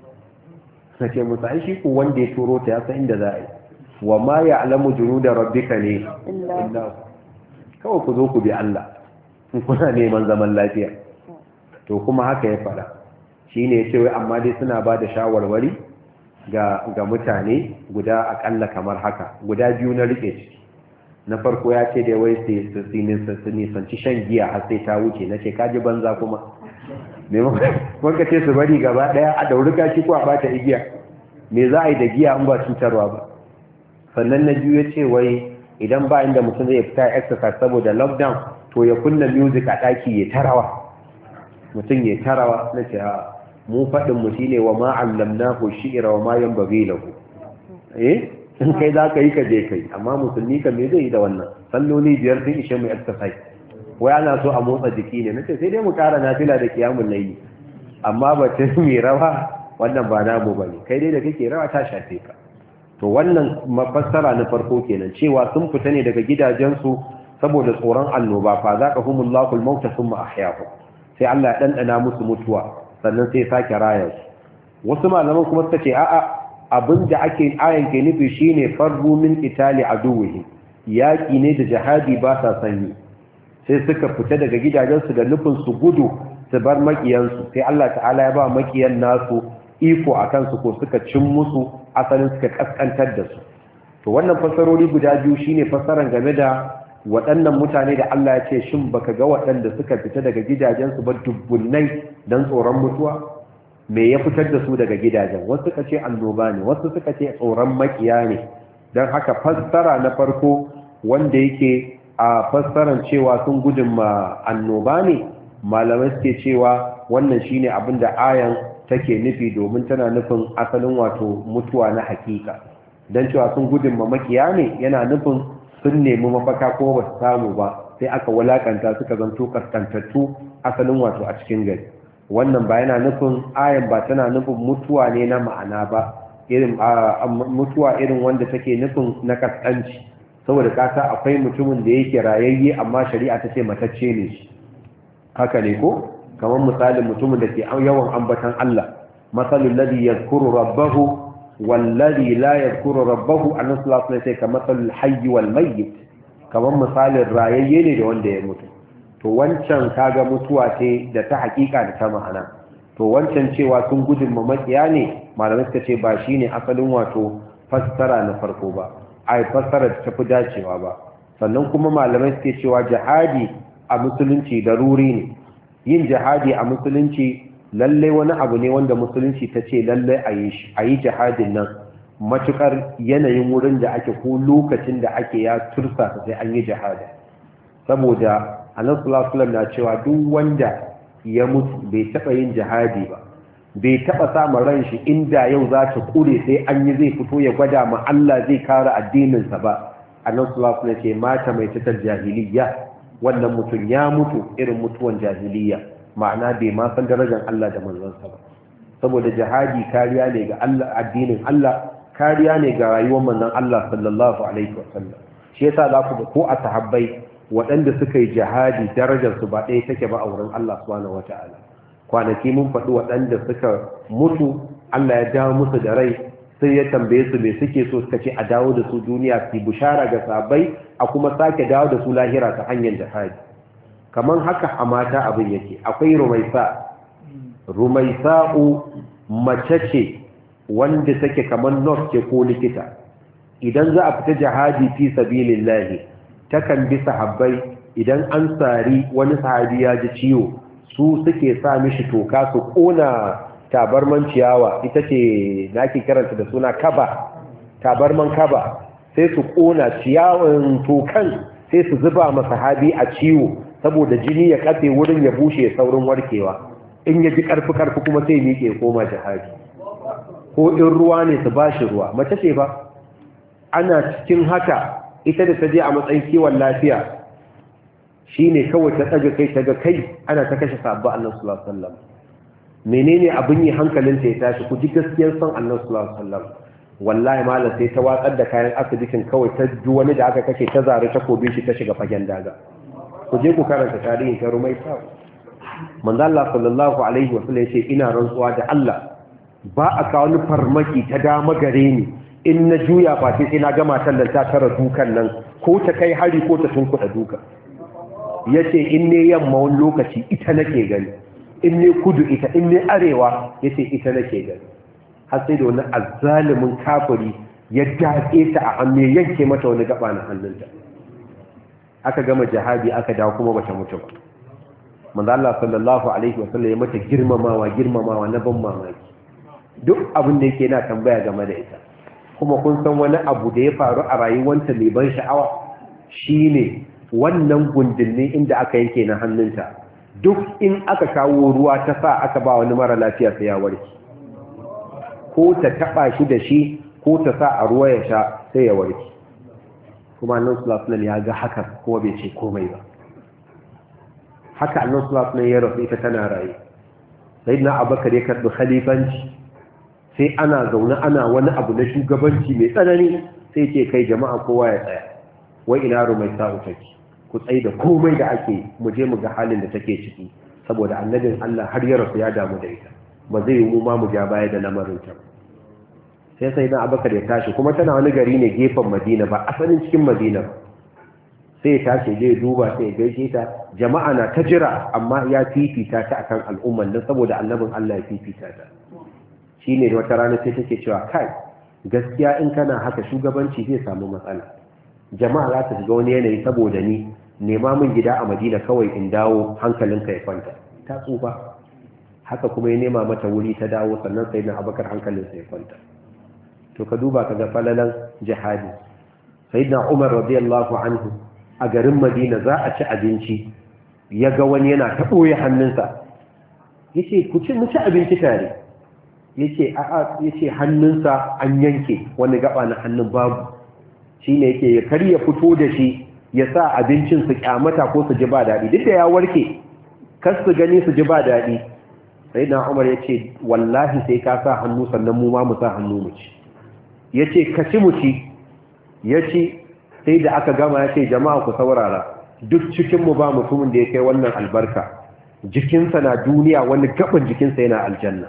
Sace musu ai shi ku wanda ya turo ta ya san inda za a yi, wa ma ya'lamu junuda rabbika ne illa kawai ku zo ku bi Allah in kuna neman zaman lafiya. To kuma haka ya fada shine yace wai amma dai suna ba da shawarwari ga mutane guda akalla kamar haka, guda biyu na rike ciki. Na farko ya ce dai wai su nisanci shan giya har sai ta wuce, na ce kaji banza kuma wanka ce su bari gaba daya a dauri kashi ko a bata igiya, me za a yi da giya in ba cutarwa ba. Sannan na biyu ya ce wai idan ba inda mutum zai fita exercise saboda lockdown to ya kunna music a daki ya tarawa, mutum ya tarawa. Na ce mu faɗin mu shine wa ma allamnahu shi'ra wa ma yanbaghi lahu. In kai za ka yi ka je kai, amma musulmi ka me zai yi da wannan? Salloli 5 sun ishe mu exercise, wai ana so a motsa jiki ne. Nace sai dai mu ƙara nafila da kiyamul layli, amma ba ta mai rawa wannan ba namu bane, kai dai da kake rawa ta shafe ka. To wannan mafassara na farko kenan, cewa sun fita ne daga gidajensu saboda tsoron annoba, fa zaqahumullahu al-maut thumma ahyahum, sai Allah ya dandana musu mutuwa sannan sai sake raya su. Wasu malaman kuma suka ce a'a, abinda ake ayan ke nufi shine farru min qitali aduwwihi, yaki ne da jihadi ba sa sanyi, sai suka fita daga gidajensu da nufin su gudu su bar makiyansu, sai Allah ta'ala ya ba makiyan nasu iko a kansu ko suka cin musu, asalin suka kaskantar da su. To wannan fasarori guda biyu shine fasaran game da waɗannan mutane da Allah ya ce shin baka ga waɗanda suka fita daga gidajensu ba dubbunai don tsoron mutuwa? Me ya fitar da su daga gidajen? Wasu suka ce annoba ne, wasu suka ce tsoron makiya ne. Don haka fassara na farko wanda yake a fassaran cewa sun gudun ma annoba ne, malamai suke cewa wannan shine abin da ayan take nufi, domin tana nufin asalin wato mutuwa na hakika. Don cewa sun gudun ma makiya ne yana nufin sun nemi mafaka ko ba su samu ba, sai aka walakanta suka zanto kaskantattu asalin wato a cikin gari. Wannan ba yana nufin ayan ba tana nufin mutuwa ne na ma'ana ba, irin mutuwa irin wanda take nufin na kaskanci, saboda kasa akwai mutumin da yake rayayye amma shari'a ta ce matacce ne shi, haka ne ko kamar misalin mutumin da ke yawan ambatan Allah, masalul ladhi yadhkuru rabbahu wallazi la yadhkuru rabbahu, annabi sallallahu alaihi wasallam sai kamar masalul hayy wal mayyit, kamar misalin rayayye ne da wanda ya mutu. To wancan kaga mutuwa ce da ta hakika da ta ma'ana, to wancan cewa sun gudun makiya ne, malamai suka ce ba shine asalin wato fassara na farko ba, ai fassara ta fi dacewa ba. Sannan kuma malamai suke cewa jihadi a musulunci daruri ne, yin jihadi a musulunci lalle wani abu ne wanda musulunci ta ce lalle a yi jihadin nan matukar yanayin wurin da ake ko lokacin da ake ya tursa sai an yi jihadi. Saboda annabi sallallahu alaihi wasallam na cewa duk wanda ya mutu bai taba yin jihadi ba, bai taba samun ran shi inda yau za ta kure sai an yi zai fito ya gwada ma Allah zai kare addinin sa ba, annabi sallallahu alaihi wasallam ce mata mai tatar jahiliya, wannan mutum ya mutu irin mutuwan jahiliya, ma'ana bai ma san darajar Allah da manzon sa ba. Saboda jihadi kariya ne ga Allah, addinin Allah kariya ne ga rayuwar manzon Allah sallallahu alaihi wasallam. Shi yasa za ku ga ko a sahabbai waɗanda suka yi jihadi darajarsu ba ɗaya take ba a wurin Allah subhanahu wata'ala. Kwanaki mun faɗi waɗanda suka mutu Allah ya dawo musu da rai, sai ya tambaye su me suke so, suka ce a dawo da su duniya su bushara ga sahabbai, a kuma sake dawo da su lahira ta hanyar jihadi. Kaman haka a mata abin yake, akwai rumaisa'u mace ce wanda take kaman nurse ce ko likita. Idan za a fita jihadi fi sabilillahi, takan bi sahabbai, idan an sari wani sahabi ya ji ciwo, su suke sa mishi toka su kona tabarman ciyawa, ita ce da ake karanta da suna kaba, tabarman kaba, sai su kona ciyawan tokan sai su zuba ma sahabi a ciwo, saboda jini ya katse wurin ya bushe saurin warkewa, in ya ji karfi kuma sai miƙe koma jihadi. Ko in ruwa ne su bashi ruwa, mace ce ba ana cikin haka, ita da ta je a matsayin kiwon lafiya shi ne kawai ta tsaga kai ta ga kai ana ta kashe sabba annan sallallahu alaihi wasallam. Menene abin yi hankalinta ya tashi, ku ji gaskiyar son annan sallallahu alaihi wasallam. Wallahi malam sai ta watsar da kayan asibitin, kawai ta ji wani da aka kashe ta zare takobin shi ta shiga fagen daga. Ku je ku karanta tarihin ta Rumaisa. Manzo Allah sallallahu alaihi wasallam ya ce ina rantsuwa da Allah ba a kawo ni farmaki ta dama gare ni, in na juya fati sai na gama tallan ta tara dukan nan, ko ta kai hari ko ta tunkuɗa duka. Ya ce in ne yamma wani lokaci ita nake gani, in ne kudu ita, in ne arewa ya ce ita nake gani. Har sai da wani azzalimin kafiri ya daƙe ta a hannu, yanke mata wani gaba na hannunta. Aka gama jihadi aka dawo kuma bata mutu ba. Manzo Allah sallallahu alaihi wasallam ya mata girmamawa na ban mamaki. Duk abin da yake na tambaya game da ita. Kuma kun san wani abu da ya faru a rayuwanta mai ban sha'awa shine wannan gundinne inda aka yanke na hannunta, duk in aka kawo ruwa ta sa aka ba wani mara lafiya sai ya warke, ko ta taba shi da shi ko ta sa a ruwa ya sha sai ya warke. Kuma annabi sallallahu alaihi wasallam ya ga haka kuma bai ce komai ba. Haka annabi sallallahu alaihi wasallam ya rasu ita tana raye. Sayyidina Abubakar ya karbi khalifanci, sai ana zaune ana wani abu na shugabanci mai tsanani, sai ce kai jama'a kowa ya tsaya, wai ina Rumaisa take, ku tsaye da komai da ake, mu je mu ga halin da take ciki, saboda annabin Allah har ya rasu ya damu da ita, ba zai yi mu ma mu ja baya da lamarin ta. Sai Sayyidina Abubakar ya tashi, kuma tana wani gari ne gefen Madina ba asalin cikin Madina ba, sai ya tashi zai duba sai ya gaishe ta, jama'a na ta jira amma ya fifita ta akan al'umman dan saboda annabin Allah ya fifita ta. Shine wata rana sai take cewa kai gaskiya in kana haka shugabanci zai samu matsala, jama'a za ta shiga wani yanayi saboda ni, nema min gida a Madina kawai in dawo hankalinka ya kwanta. Ta tsufa haka kuma ya nema mata wuri ta dawo, sannan sai na Abubakar hankalinsa ya kwanta. To ka duba ka ga falalan jihadi. Sayyidina Umar radiyallahu anhu a garin Madina za a ci abinci, ya ga wani yana ta ɓoye hannunsa, yace ku ci mu ci abinci tare. yace hannunsa an yanke wani gaba na hannun babu, shine yake ya karya fito da shi ya sa abincin su kyamata ko su ji ba daɗi, duk da ya warke kar su gani su ji ba daɗi. Sai na Umar yace wallahi sai ka sa hannu sannan mu ma mu sa hannu mu ci. yace ka ci mu ci yace sai da aka gama yace jama'a ku saurara duk cikin mu ba mutumin da ya kai wannan albarka jikinsa na duniya wani gaban jikinsa yana aljanna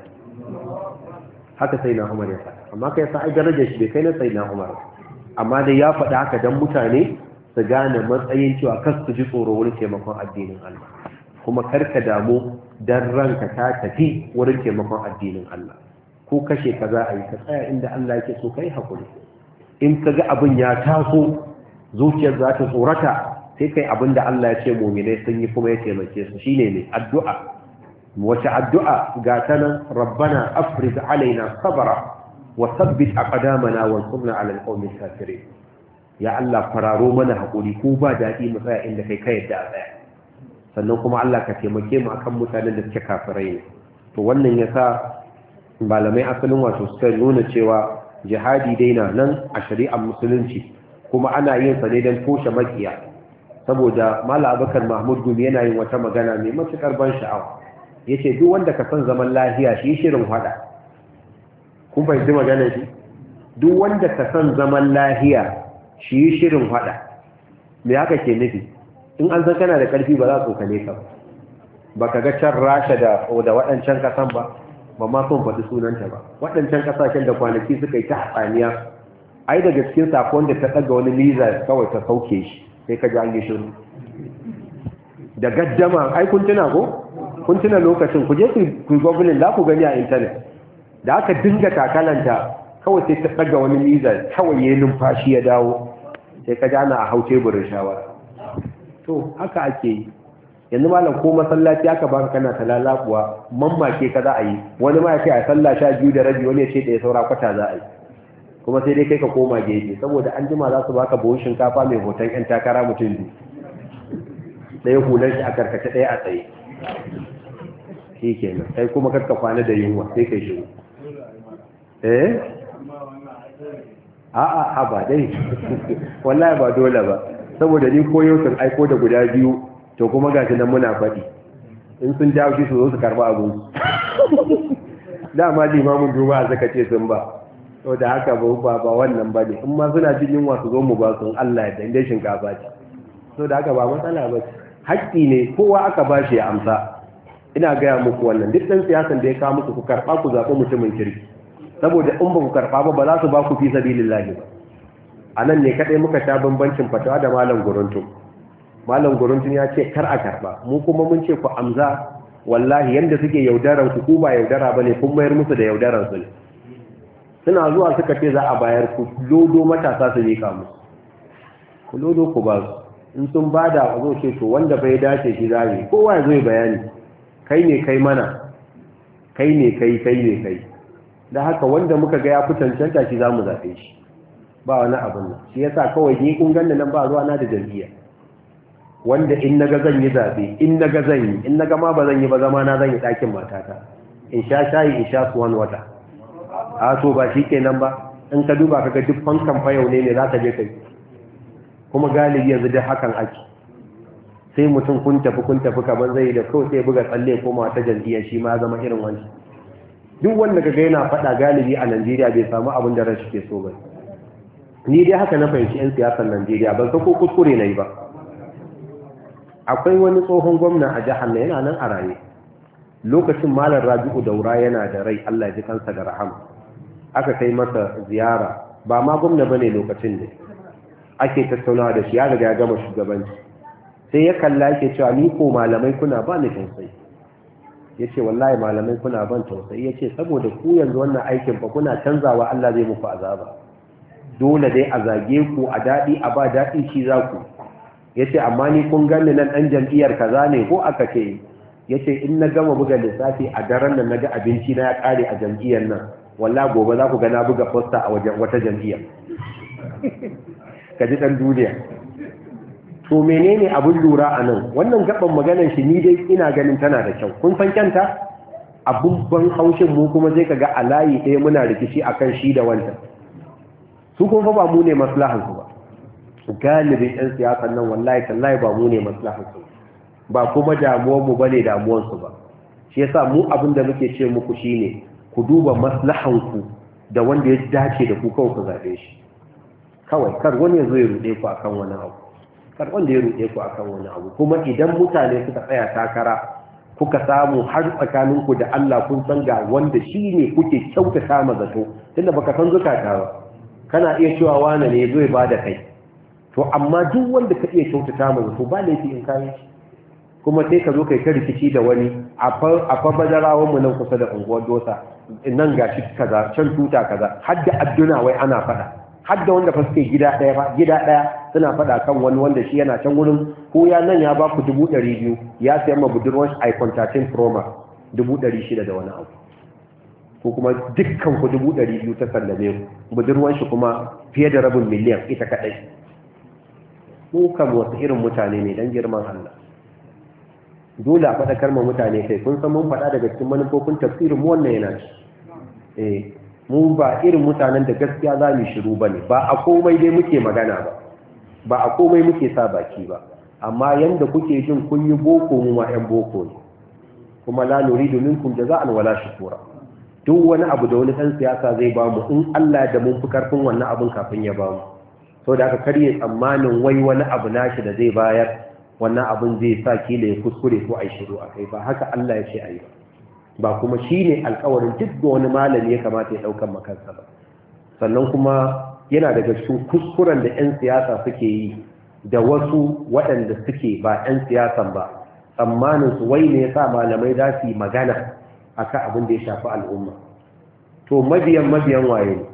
haka sai na Umar ya faɗa amma kai sa ai darajar shi bai kai na sai na Umar amma dai ya faɗa haka dan mutane su gane matsayin cewa kar su ji tsoro wurin taimakon addinin Allah kuma karka damu dan ranka ta tafi wurin taimakon addinin Allah ko kashe ka za a yi ka tsaya inda Allah yake so kai hakuri in ka ga abin ya taso zuciyar za ta tsorata sai kai abin da Allah ya ce mu'minai sun yi kuma ya taimake su shine ne addu'a wace addu'a ga ta nan rabbana afrij alaina sabra wa thabbit aqdamana wansurna ala alqawmi kafirin ya Allah fararo mana hakuri ko ba dadi mu tsaya inda kai yadda a tsaya sannan kuma Allah ka taimake mu akan mutanen da suke kafirai ne to wannan yasa malamai asalin wato suka nuna cewa jihadi dai na nan a shari'ar musulunci kuma ana yin sa ne don toshe makiya saboda Malam Abubakar Mahmud Gumi yana yin wata magana mai matukar ban sha'awa yace duk wanda ka san zaman lafiya shi shirin hada kun fahimci magana shi duk wanda ka san zaman lafiya shi shirin hada me haka ke nufi in an san kana da karfi ba za su kane ka ba ka ga can Rasha da waɗancan kasan ba ma son faɗi sunanta ba waɗancan ƙasashen da kwanaki suka yi ta hatsaniya ai daga cikin sakon da ta ɗaga wani liza kawai ta sauke shi sai ka ji an yi shiru da gaddama ai kun tuna ko kun tuna lokacin ku je ku googling za ku gani a intanet da aka dinga takalanta kawai sai ta ɗaga wani liza kawai ya numfashi ya dawo sai ka ji ana a hau teburin shawara to haka ake yi yanzu malam ko masallaci aka baka kana talalabuwa mammake ka za a yi wani ma ya ce a sallah 12:30 wani ya ce da ya saura kwata za a yi kuma sai dai kai ka koma gefe saboda an jima za su baka buhun shinkafa mai hoton yan takara mutum biyu ɗaya hular shi a karkace ɗaya a tsaye shi kenan kai kuma karka kwana da yunwa sai kai shigo a'a ba dai wallahi ba dole ba saboda ni koyo sun aiko da guda biyu to kuma gashi nan muna faɗi in sun dawo shi su zo su karɓa abin dama limamin juma'a suka ce sun ba to da haka ba wannan ba ne in ma suna jin yunwa su zo mu ba su Allah ya dande shinkafa ce to da haka ba matsala ba haƙƙi ne kowa aka ba shi ya amsa ina gaya muku wannan duk ɗan siyasan da ya kawo muku ku karɓa ku zaɓi mutumin kirki saboda in ba ku karɓa ba za su ba ku fi sabilillahi ba a nan ne kaɗai muka sha bambancin fatawa da malam guruntum malam guruntun ya ce kar a karba mu kuma mun ce ku amza wallahi yanda suke yaudaran ku ba yaudara bane kun mayar musu da yaudaran su ne suna zuwa suka ce za a bayar ku lodo matasa su mika musu ku lodo ku ba su in sun bada a zo ce to wanda bai dace shi zai kowa ya zo ya bayani kai ne kai mana kai ne kai da haka wanda muka ga ya fi cancanta shi zamu zabe shi ba wani abun nan shi yasa kawai ni kun ganna nan ba zuwa na da jam'iyya wanda in naga zan yi zabe in naga zan yi in naga ma ba zan yi ba zama na zan yi ɗakin matata in sha shayi in sha suwan wata a to ba shi kenan ba in ka duba kaga duk fankan fayau ne za ka je kai kuma galibi yanzu duk hakan ake sai mutum kun tafi kamar zai da kawai sai buga tsalle koma ta jam'iyyar shi ma zama irin wani duk wanda kaga yana faɗa galibi a Najeriya bai samu abin da rashi ke so ba ni dai haka na fahimci 'yan siyasar Najeriya ban san ko kuskure na yi ba akwai wani tsohon gwamna a jihar na yana nan a raye lokacin malam Rabi'u Daura yana da rai Allah ya ji kansa da rahama aka kai masa ziyara ba ma gwamna bane lokacin ne ake tattaunawa da shi ya riga ya gama shugabanci sai ya kalla yake cewa ni ko malamai kuna ba ni tausayi yace wallahi malamai kuna ban tausayi yace saboda ku yanzu wannan aikin fa kuna canzawa Allah zai muku azaba dole dai a zage ku a dadi a ba dadi shi za ku yace amma ni kun ganni nan dan jam'iyyar kaza ne ko aka ce yace in na gama buga lissafi a daren nan naga abinci na ya kare a jam'iyyar nan wallahi gobe za ku ga na buga poster a wajen wata jam'iyya kaji dan duniya to menene abun lura a nan wannan gaban maganar shi ni dai ina ganin tana da kyau kun san kyanta abun ban haushin mu kuma zai kaga a layi ɗaya muna rikici akan shi da wancan su kuma ba mu ne maslahan su ba galibin ɗan siyasan nan wallahi tallahi ba mu ne maslahan su ba kuma damuwar mu bane damuwar su ba shi yasa mu abin da muke ce muku shine ku duba maslahan ku da wanda ya dace da ku kawai ku zaɓe shi kawai kar wani ya zo ya ruɗe ku akan wani abu kar wanda ya ruɗe ku akan wani abu kuma idan mutane suka tsaya takara kuka samu har tsakaninku da Allah kun san ga wanda shi ne kuke kyautata ma zato tunda baka san zukata ba kana iya cewa wane ne zai ba da kai to amma duk wanda ka iya kyautata ma zato ba laifi in kai kuma sai ka zo kai ta rikici da wani a fa badarawan mu nan kusa da unguwar dosa nan gashi kaza can tuta kaza har da adduna wai ana fada har da wanda fa suke gida daya suna fada kan wani wanda shi yana can wurin ko ya nan ya ba ku 200,000 ya sayar ma budurwar iPhone 13 Pro Max 600 da wani abu ko kuma dukkan ku 200,000 ta sallame ku budurwar shi kuma fiye da rabin miliyan ita kadai mu kan wasu irin mutane ne dan girman Allah dole a faɗakar ma mutane kai kun san mun faɗa daga cikin manufofin tafsirin mu wannan yana ci mu ba irin mutanen da gaskiya za mu shiru ba ne ba a komai dai muke magana ba a komai muke sa baki ba amma yanda kuke jin kun yi boko mu ma 'yan boko ne kuma la nuridu minkum jaza'an wala shukura duk wani abu da wani ɗan siyasa zai ba mu in Allah da mun fi karfin wannan abin kafin ya ba mu sau da aka karye tsammanin wai wani abu nashi da zai bayar wannan abin zai sa kila ya kuskure ko a yi shiru a kai ba haka Allah ya ce a yi ba kuma shi ne alkawarin duk da wani malami ya kamata ya ɗaukan makansa ba sannan kuma yana daga cikin kuskuren da 'yan siyasa suke yi da wasu waɗanda suke ba 'yan siyasan ba tsammanin su wai ne ya sa malamai za su yi magana a kan abin da ya shafi al'umma to mabiyan waye ne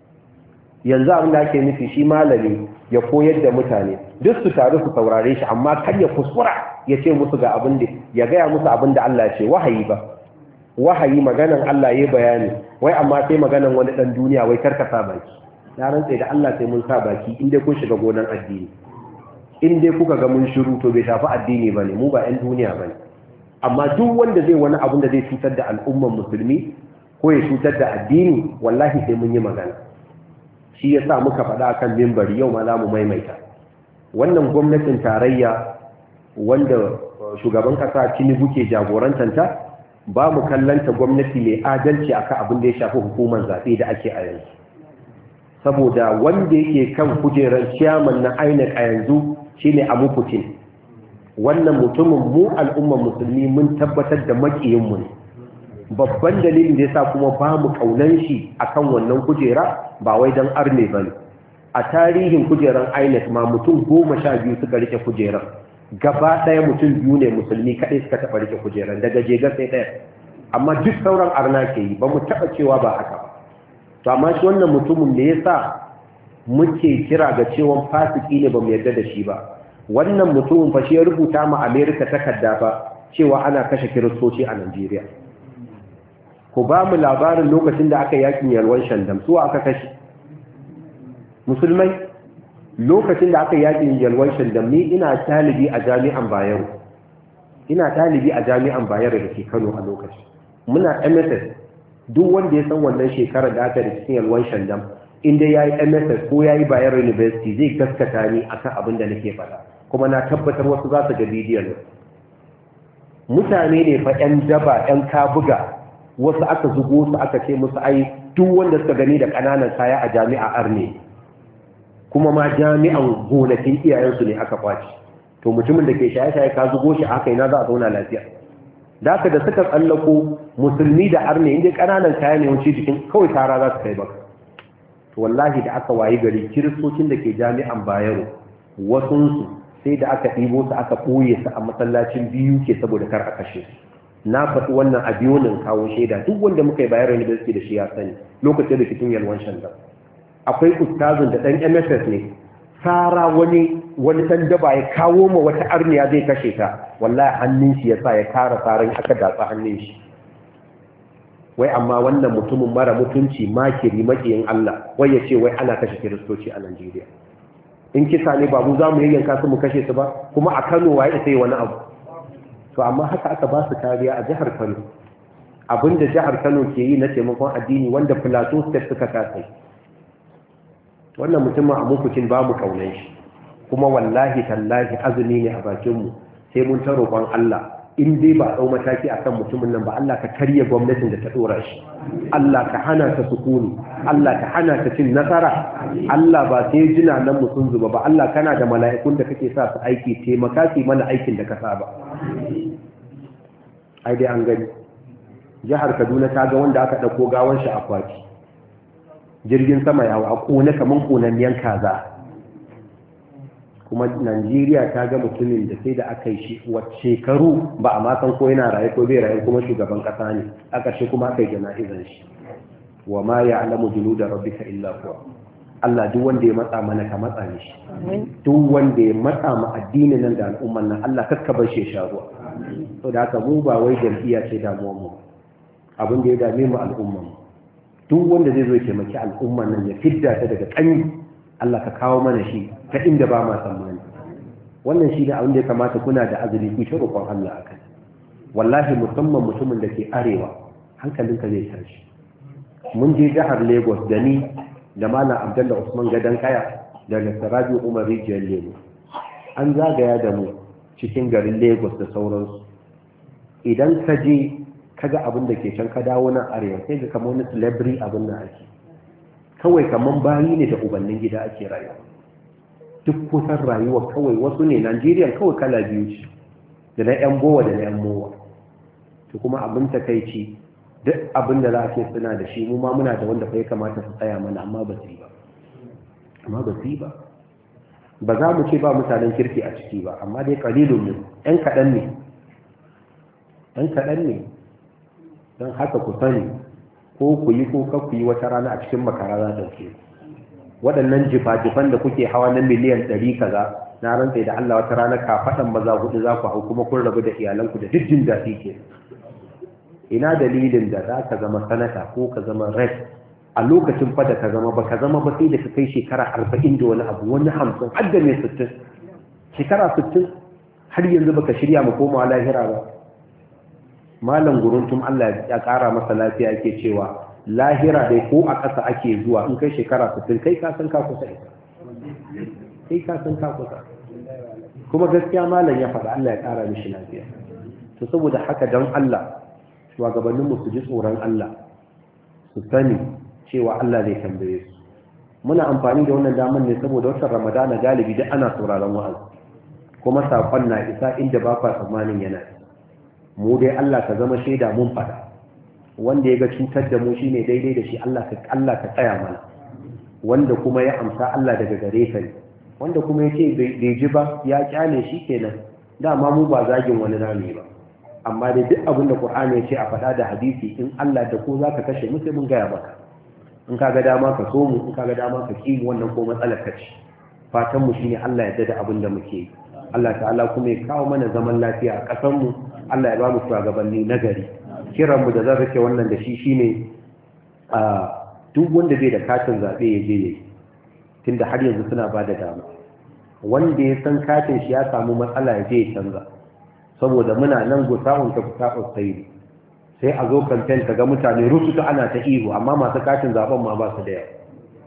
yanzu abin da ake nufi shi malami ya koyar da mutane duk su taru su saurare shi amma kar ya kuskura ya ce musu ga abin da ya gaya musu abin da Allah ce wahayi ba wahayi maganan Allah ya bayani wai amma sai maganan wani dan duniya wai karka sa baki na rantsa da Allah sai mun sa baki in dai kun shiga gonan addini in dai kuka ga mun shiru to bai shafi addini bane mu ba ɗan duniya bane amma duk wanda zai wani abin da zai cutar da al'umman musulmi ko ya cutar da addini wallahi sai mun yi magana shi ya sa muka faɗa kan mimbari yau ma za mu maimaita wannan gwamnatin tarayya wanda shugaban ƙasa Tinubu ke jagorantanta ba mu kallanta gwamnati mai adalci akan abin da ya shafi hukumar zaɓe da ake a yanzu saboda wanda yake kan kujerar ciyaman na INEC a yanzu shine Abu Putin wannan mutumin mu al'ummar musulmi mun tabbatar da makiyinmu ne babban dalilin da yasa kuma ba mu kaunan shi akan wannan kujera ba wai dan arne bane a tarihin kujeran INEC ma mutum 12 suka rike kujeran gaba daya mutum 2 ne musulmi kadai suka taba rike kujeran daga jegar sai daya amma duk sauran arna ke yi ba mu taba cewa ba haka ba to amma shi wannan mutumin da yasa muke kira ga cewa fasiki ne ba mu yarda da shi ba wannan mutumin fa shi ya rubuta ma America takarda ba cewa ana kashe kiristoci a Najeriya ku ba mu labarin lokacin da aka yakin yalwan shandam su aka kashe musulmai lokacin da aka yakin yalwan shandam ni ina talibi a jami'an Bayero da ke Kano a lokacin muna MSS duk wanda ya san wannan shekarar da aka da cikin yalwan shandam inda yayi MSS ko yayi Bayero University zai gaskata ni akan abin da nake faɗa kuma na tabbatar wasu za su ga bidiyon mutane ne fa 'yan daba 'yan kabuga wasu aka zugo su aka ce musu ai duk wanda suka gani da kananan kaya a jami'a arne kuma ma jami'an gonakin iyayensu ne aka kwaci to mutumin da ke shaye-shaye ka zugo shi aka ina za a zauna lafiya da haka da suka tsallako musulmi da arne inda kananan kaya ne wuce jikin kawai tara za su kai baka to wallahi da aka wayi gari kiristocin da ke jami'an Bayero wasunsu sai da aka ɗibo su aka ɓoye su a masallacin biyu ke saboda kar a kashe su na faɗi wannan a biyonin kawo shaida duk wanda muka yi Bayero University da shi ya sani lokacin da cikin yalwan shandam akwai ustazin da ɗan MSS ne tsara wani ɗan daba ya kawo ma wata arniya zai kashe ta wallahi hannun shi ya sa ya kara tsarin aka datsa hannun shi wai amma wannan mutumin mara mutunci makiri makiyin Allah wai ya ce wai ana kashe kiristoci a Najeriya in kisa ne babu za mu yayyanka su mu kashe su ba kuma a Kano waye sai wani abu to amma haka aka ba su kariya a jihar Kano abinda jihar Kano ke yi na taimakon addini wanda Plateau State suka kasa wannan mutumin a mukucin ba mu kaunan shi kuma wallahi tallahi azumi ne a bakin mu sai mun ta roƙon Allah in dai ba ɗau mataki akan mutumin nan ba Allah ka karya gwamnatin da ta ɗora shi, Allah ka hana ta sukuni, Allah ka hana ta cin nasara, Allah ba sai jina nan mutum zuba ba, Allah kana da mala'ikun da kake sa su aiki, taimaka su mana aikin da ka saba. Ai dai an gani jihar Kaduna ta ga wanda aka ɗauko gawar shi akwati, jirgin sama yawo a ƙone kaman ƙonanniyan kaza. Kuma Najeriya ta ga mutumin da sai da aka yi shi shekaru ba a masan ko yana raye ko bai raye, kuma shugaban ƙasa ne, a ƙarshe kuma aka yi jana'izar shi. Wa ma ya'lamu junuda rabbika illa huwa. Allah duk wanda ya matsa mana ka matsa ne shi, duk wanda ya matsa ma addinin nan da al'umman nan Allah kakka bar shi ya sha ruwa. Saboda haka mu ba wai jam'iyya ce damuwar mu, abin da ya dame mu al'umman mu. Duk wanda zai zo ya taimaki al'umman nan ya fidda ta daga kanyi, Allah ka kawo mana shi ta inda ba ma tsammani. Wannan shi ne abin da ya kamata kuna da azumi ku ta roƙon Allah akai. Wallahi musamman mutumin da ke arewa hankalinka zai tashi. Mun je jihar Lagos da ni da Malam Abdullah Usman Gadan Kaya da Dr. Rabi Umar Rijiyar Lemo. An zagaya da mu cikin garin Lagos da sauransu. Idan ka je kaga abin da ke can ka dawo nan arewa sai ga kamar wani celebrity abin nan ake. Kawai kaman bayi ne da ubannin gida ake rayuwa, duk kusan rayuwa kawai wasu ne. Najeriya kawai kala biyu ce, da na yan bowa da na yan mowa. To kuma abin takaici duk abin da za a ce suna da shi, mu ma muna da wanda fa ya kamata su tsaya mana, amma ba su yi ba. Ba za mu ce ba mutanen kirki a ciki ba, amma dai kalilun ne, yan kaɗan ne. Don haka ku sani, ko ku yi ko ka ku yi, wata rana a cikin makara za ɗauke waɗannan jifa-jifan da kuke hawa na miliyan 100 kaza, na rantsa da Allah wata rana kafaɗan maza hudu za ku hau, kuma kun rabu da iyalanku da duk jin daɗi ke. Ina dalilin da za ka zama sanata ko ka zama res a lokacin fada ka zama ba ka zama ba sai da ka kai shekara 40 da wani abu, wani 50 har da mai 60, shekara 60 har yanzu baka shirya mu komawa lahira ba. Malam Guruntum Allah ya ƙara masa lafiya yake cewa lahira dai ko a ƙasa ake zuwa, in kai shekara 60 kai ka san ka kusa kuma gaskiya malam ya faɗa, Allah ya ƙara mishi lafiya. To saboda haka don Allah shugabannin mu su ji tsoron Allah, su sani cewa Allah zai tambaye su. Muna amfani da wannan damar ne saboda watan Ramadana galibi duk ana sauraron wa'azi, kuma saƙon na isa inda ba kwa tsammanin yana. Mu dai Allah ka zama shaida mun fada, wanda ya ga cutar da mu shine daidai da shi, Allah ka tsaya mana, wanda kuma ya amsa Allah daga gare ka ne, wanda kuma ya ce bai ji ba ya kyale shi kenan. Dama mu ba zagin wani rami ba, amma dai duk abin da Qur'ani ya ce a faɗa da hadisi, in Allah da ko zaka kashe mu sai mun gaya maka. In ka ga dama ka so mu, in ka ga dama ka ki mu, wannan ko matsalar ka ce. Fatan mu shine Allah ya dada abin da muke yi. Allah ta'ala kuma ya kawo mana zaman lafiya a ƙasar mu. Allah ya ba mu shugabanni nagari. Kiran mu da zan rike wannan da shi shine duk wanda bai da katin zabe ya je yayi, tunda har yanzu suna ba da dama. Wanda ya san katin shi ya samu matsala ya je ya canza, saboda muna nan gusa'un ta gusa'un sai a zo kamfen ka ga mutane rusuta ana ta ihu, amma masu katin zaben ma ba su da yawa.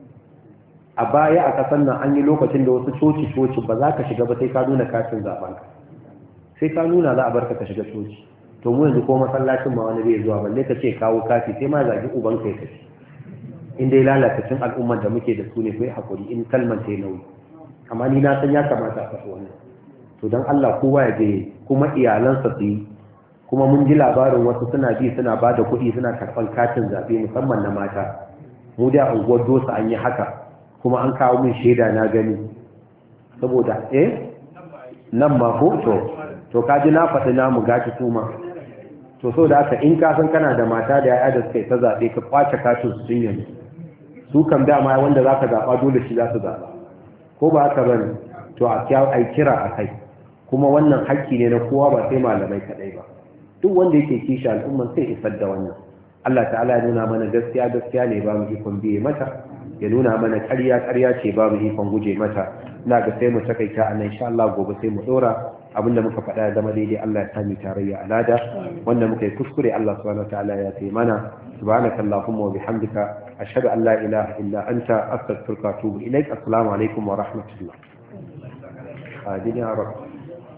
A baya a kasan nan an yi lokacin da wasu coci ba za ka shiga ba sai ka nuna katin zaben ka, sai ka nuna za a barka ka shiga coci. To mu yanzu ko masallacin ma wani bai zuwa, balle ka ce kawo kati, sai ma zagi uban kai kace. In dai lalacin al'ummar da muke da su ne, kai hakuri in kalmar ta nauyi. Amma ni na san ya kamata a faɗi wannan. To don Allah kowa ya je, kuma iyalansa su yi. Kuma mun ji labarin wasu suna bi suna ba da kuɗi suna karɓar katin zaɓe, musamman na mata. Mu da unguwar Dosa an yi haka, kuma an kawo min shaida na gani. Saboda nan ma ko to kaji na faɗi namu gashi kuma. To so da haka in ka san kana da mata da yaya da suka yi ta zaɓe, ka kwace katin su sun yanzu. Su kam dama wanda za ka zaɓa dole shi za su zaɓa, ko ba haka bane? To a kira a kai, kuma wannan haƙƙi ne na kowa ba sai malamai kaɗai ba. Duk wanda yake kishi al'umman sai isar da wannan. Allah ta'ala ya nuna mana gaskiya ne ba mu ikon biye mata, ya nuna mana ƙarya ce ba mu ikon guje mata. Ina ga sai mu takaita a nan, insha Allah gobe sai mu dora. Abinda muka faɗa ya zama daidai, Allah ya sami tarayya alada, wanda muka yi kuskure Allah subhanahu wataala ya tayi mana. Subhanaka Allahumma wa bihamdika, ashhadu an la ilaha illa anta, astaghfiruka wa atubu ilaik. Assalamu alaikum wa rahmatullah. Adina ya rabb.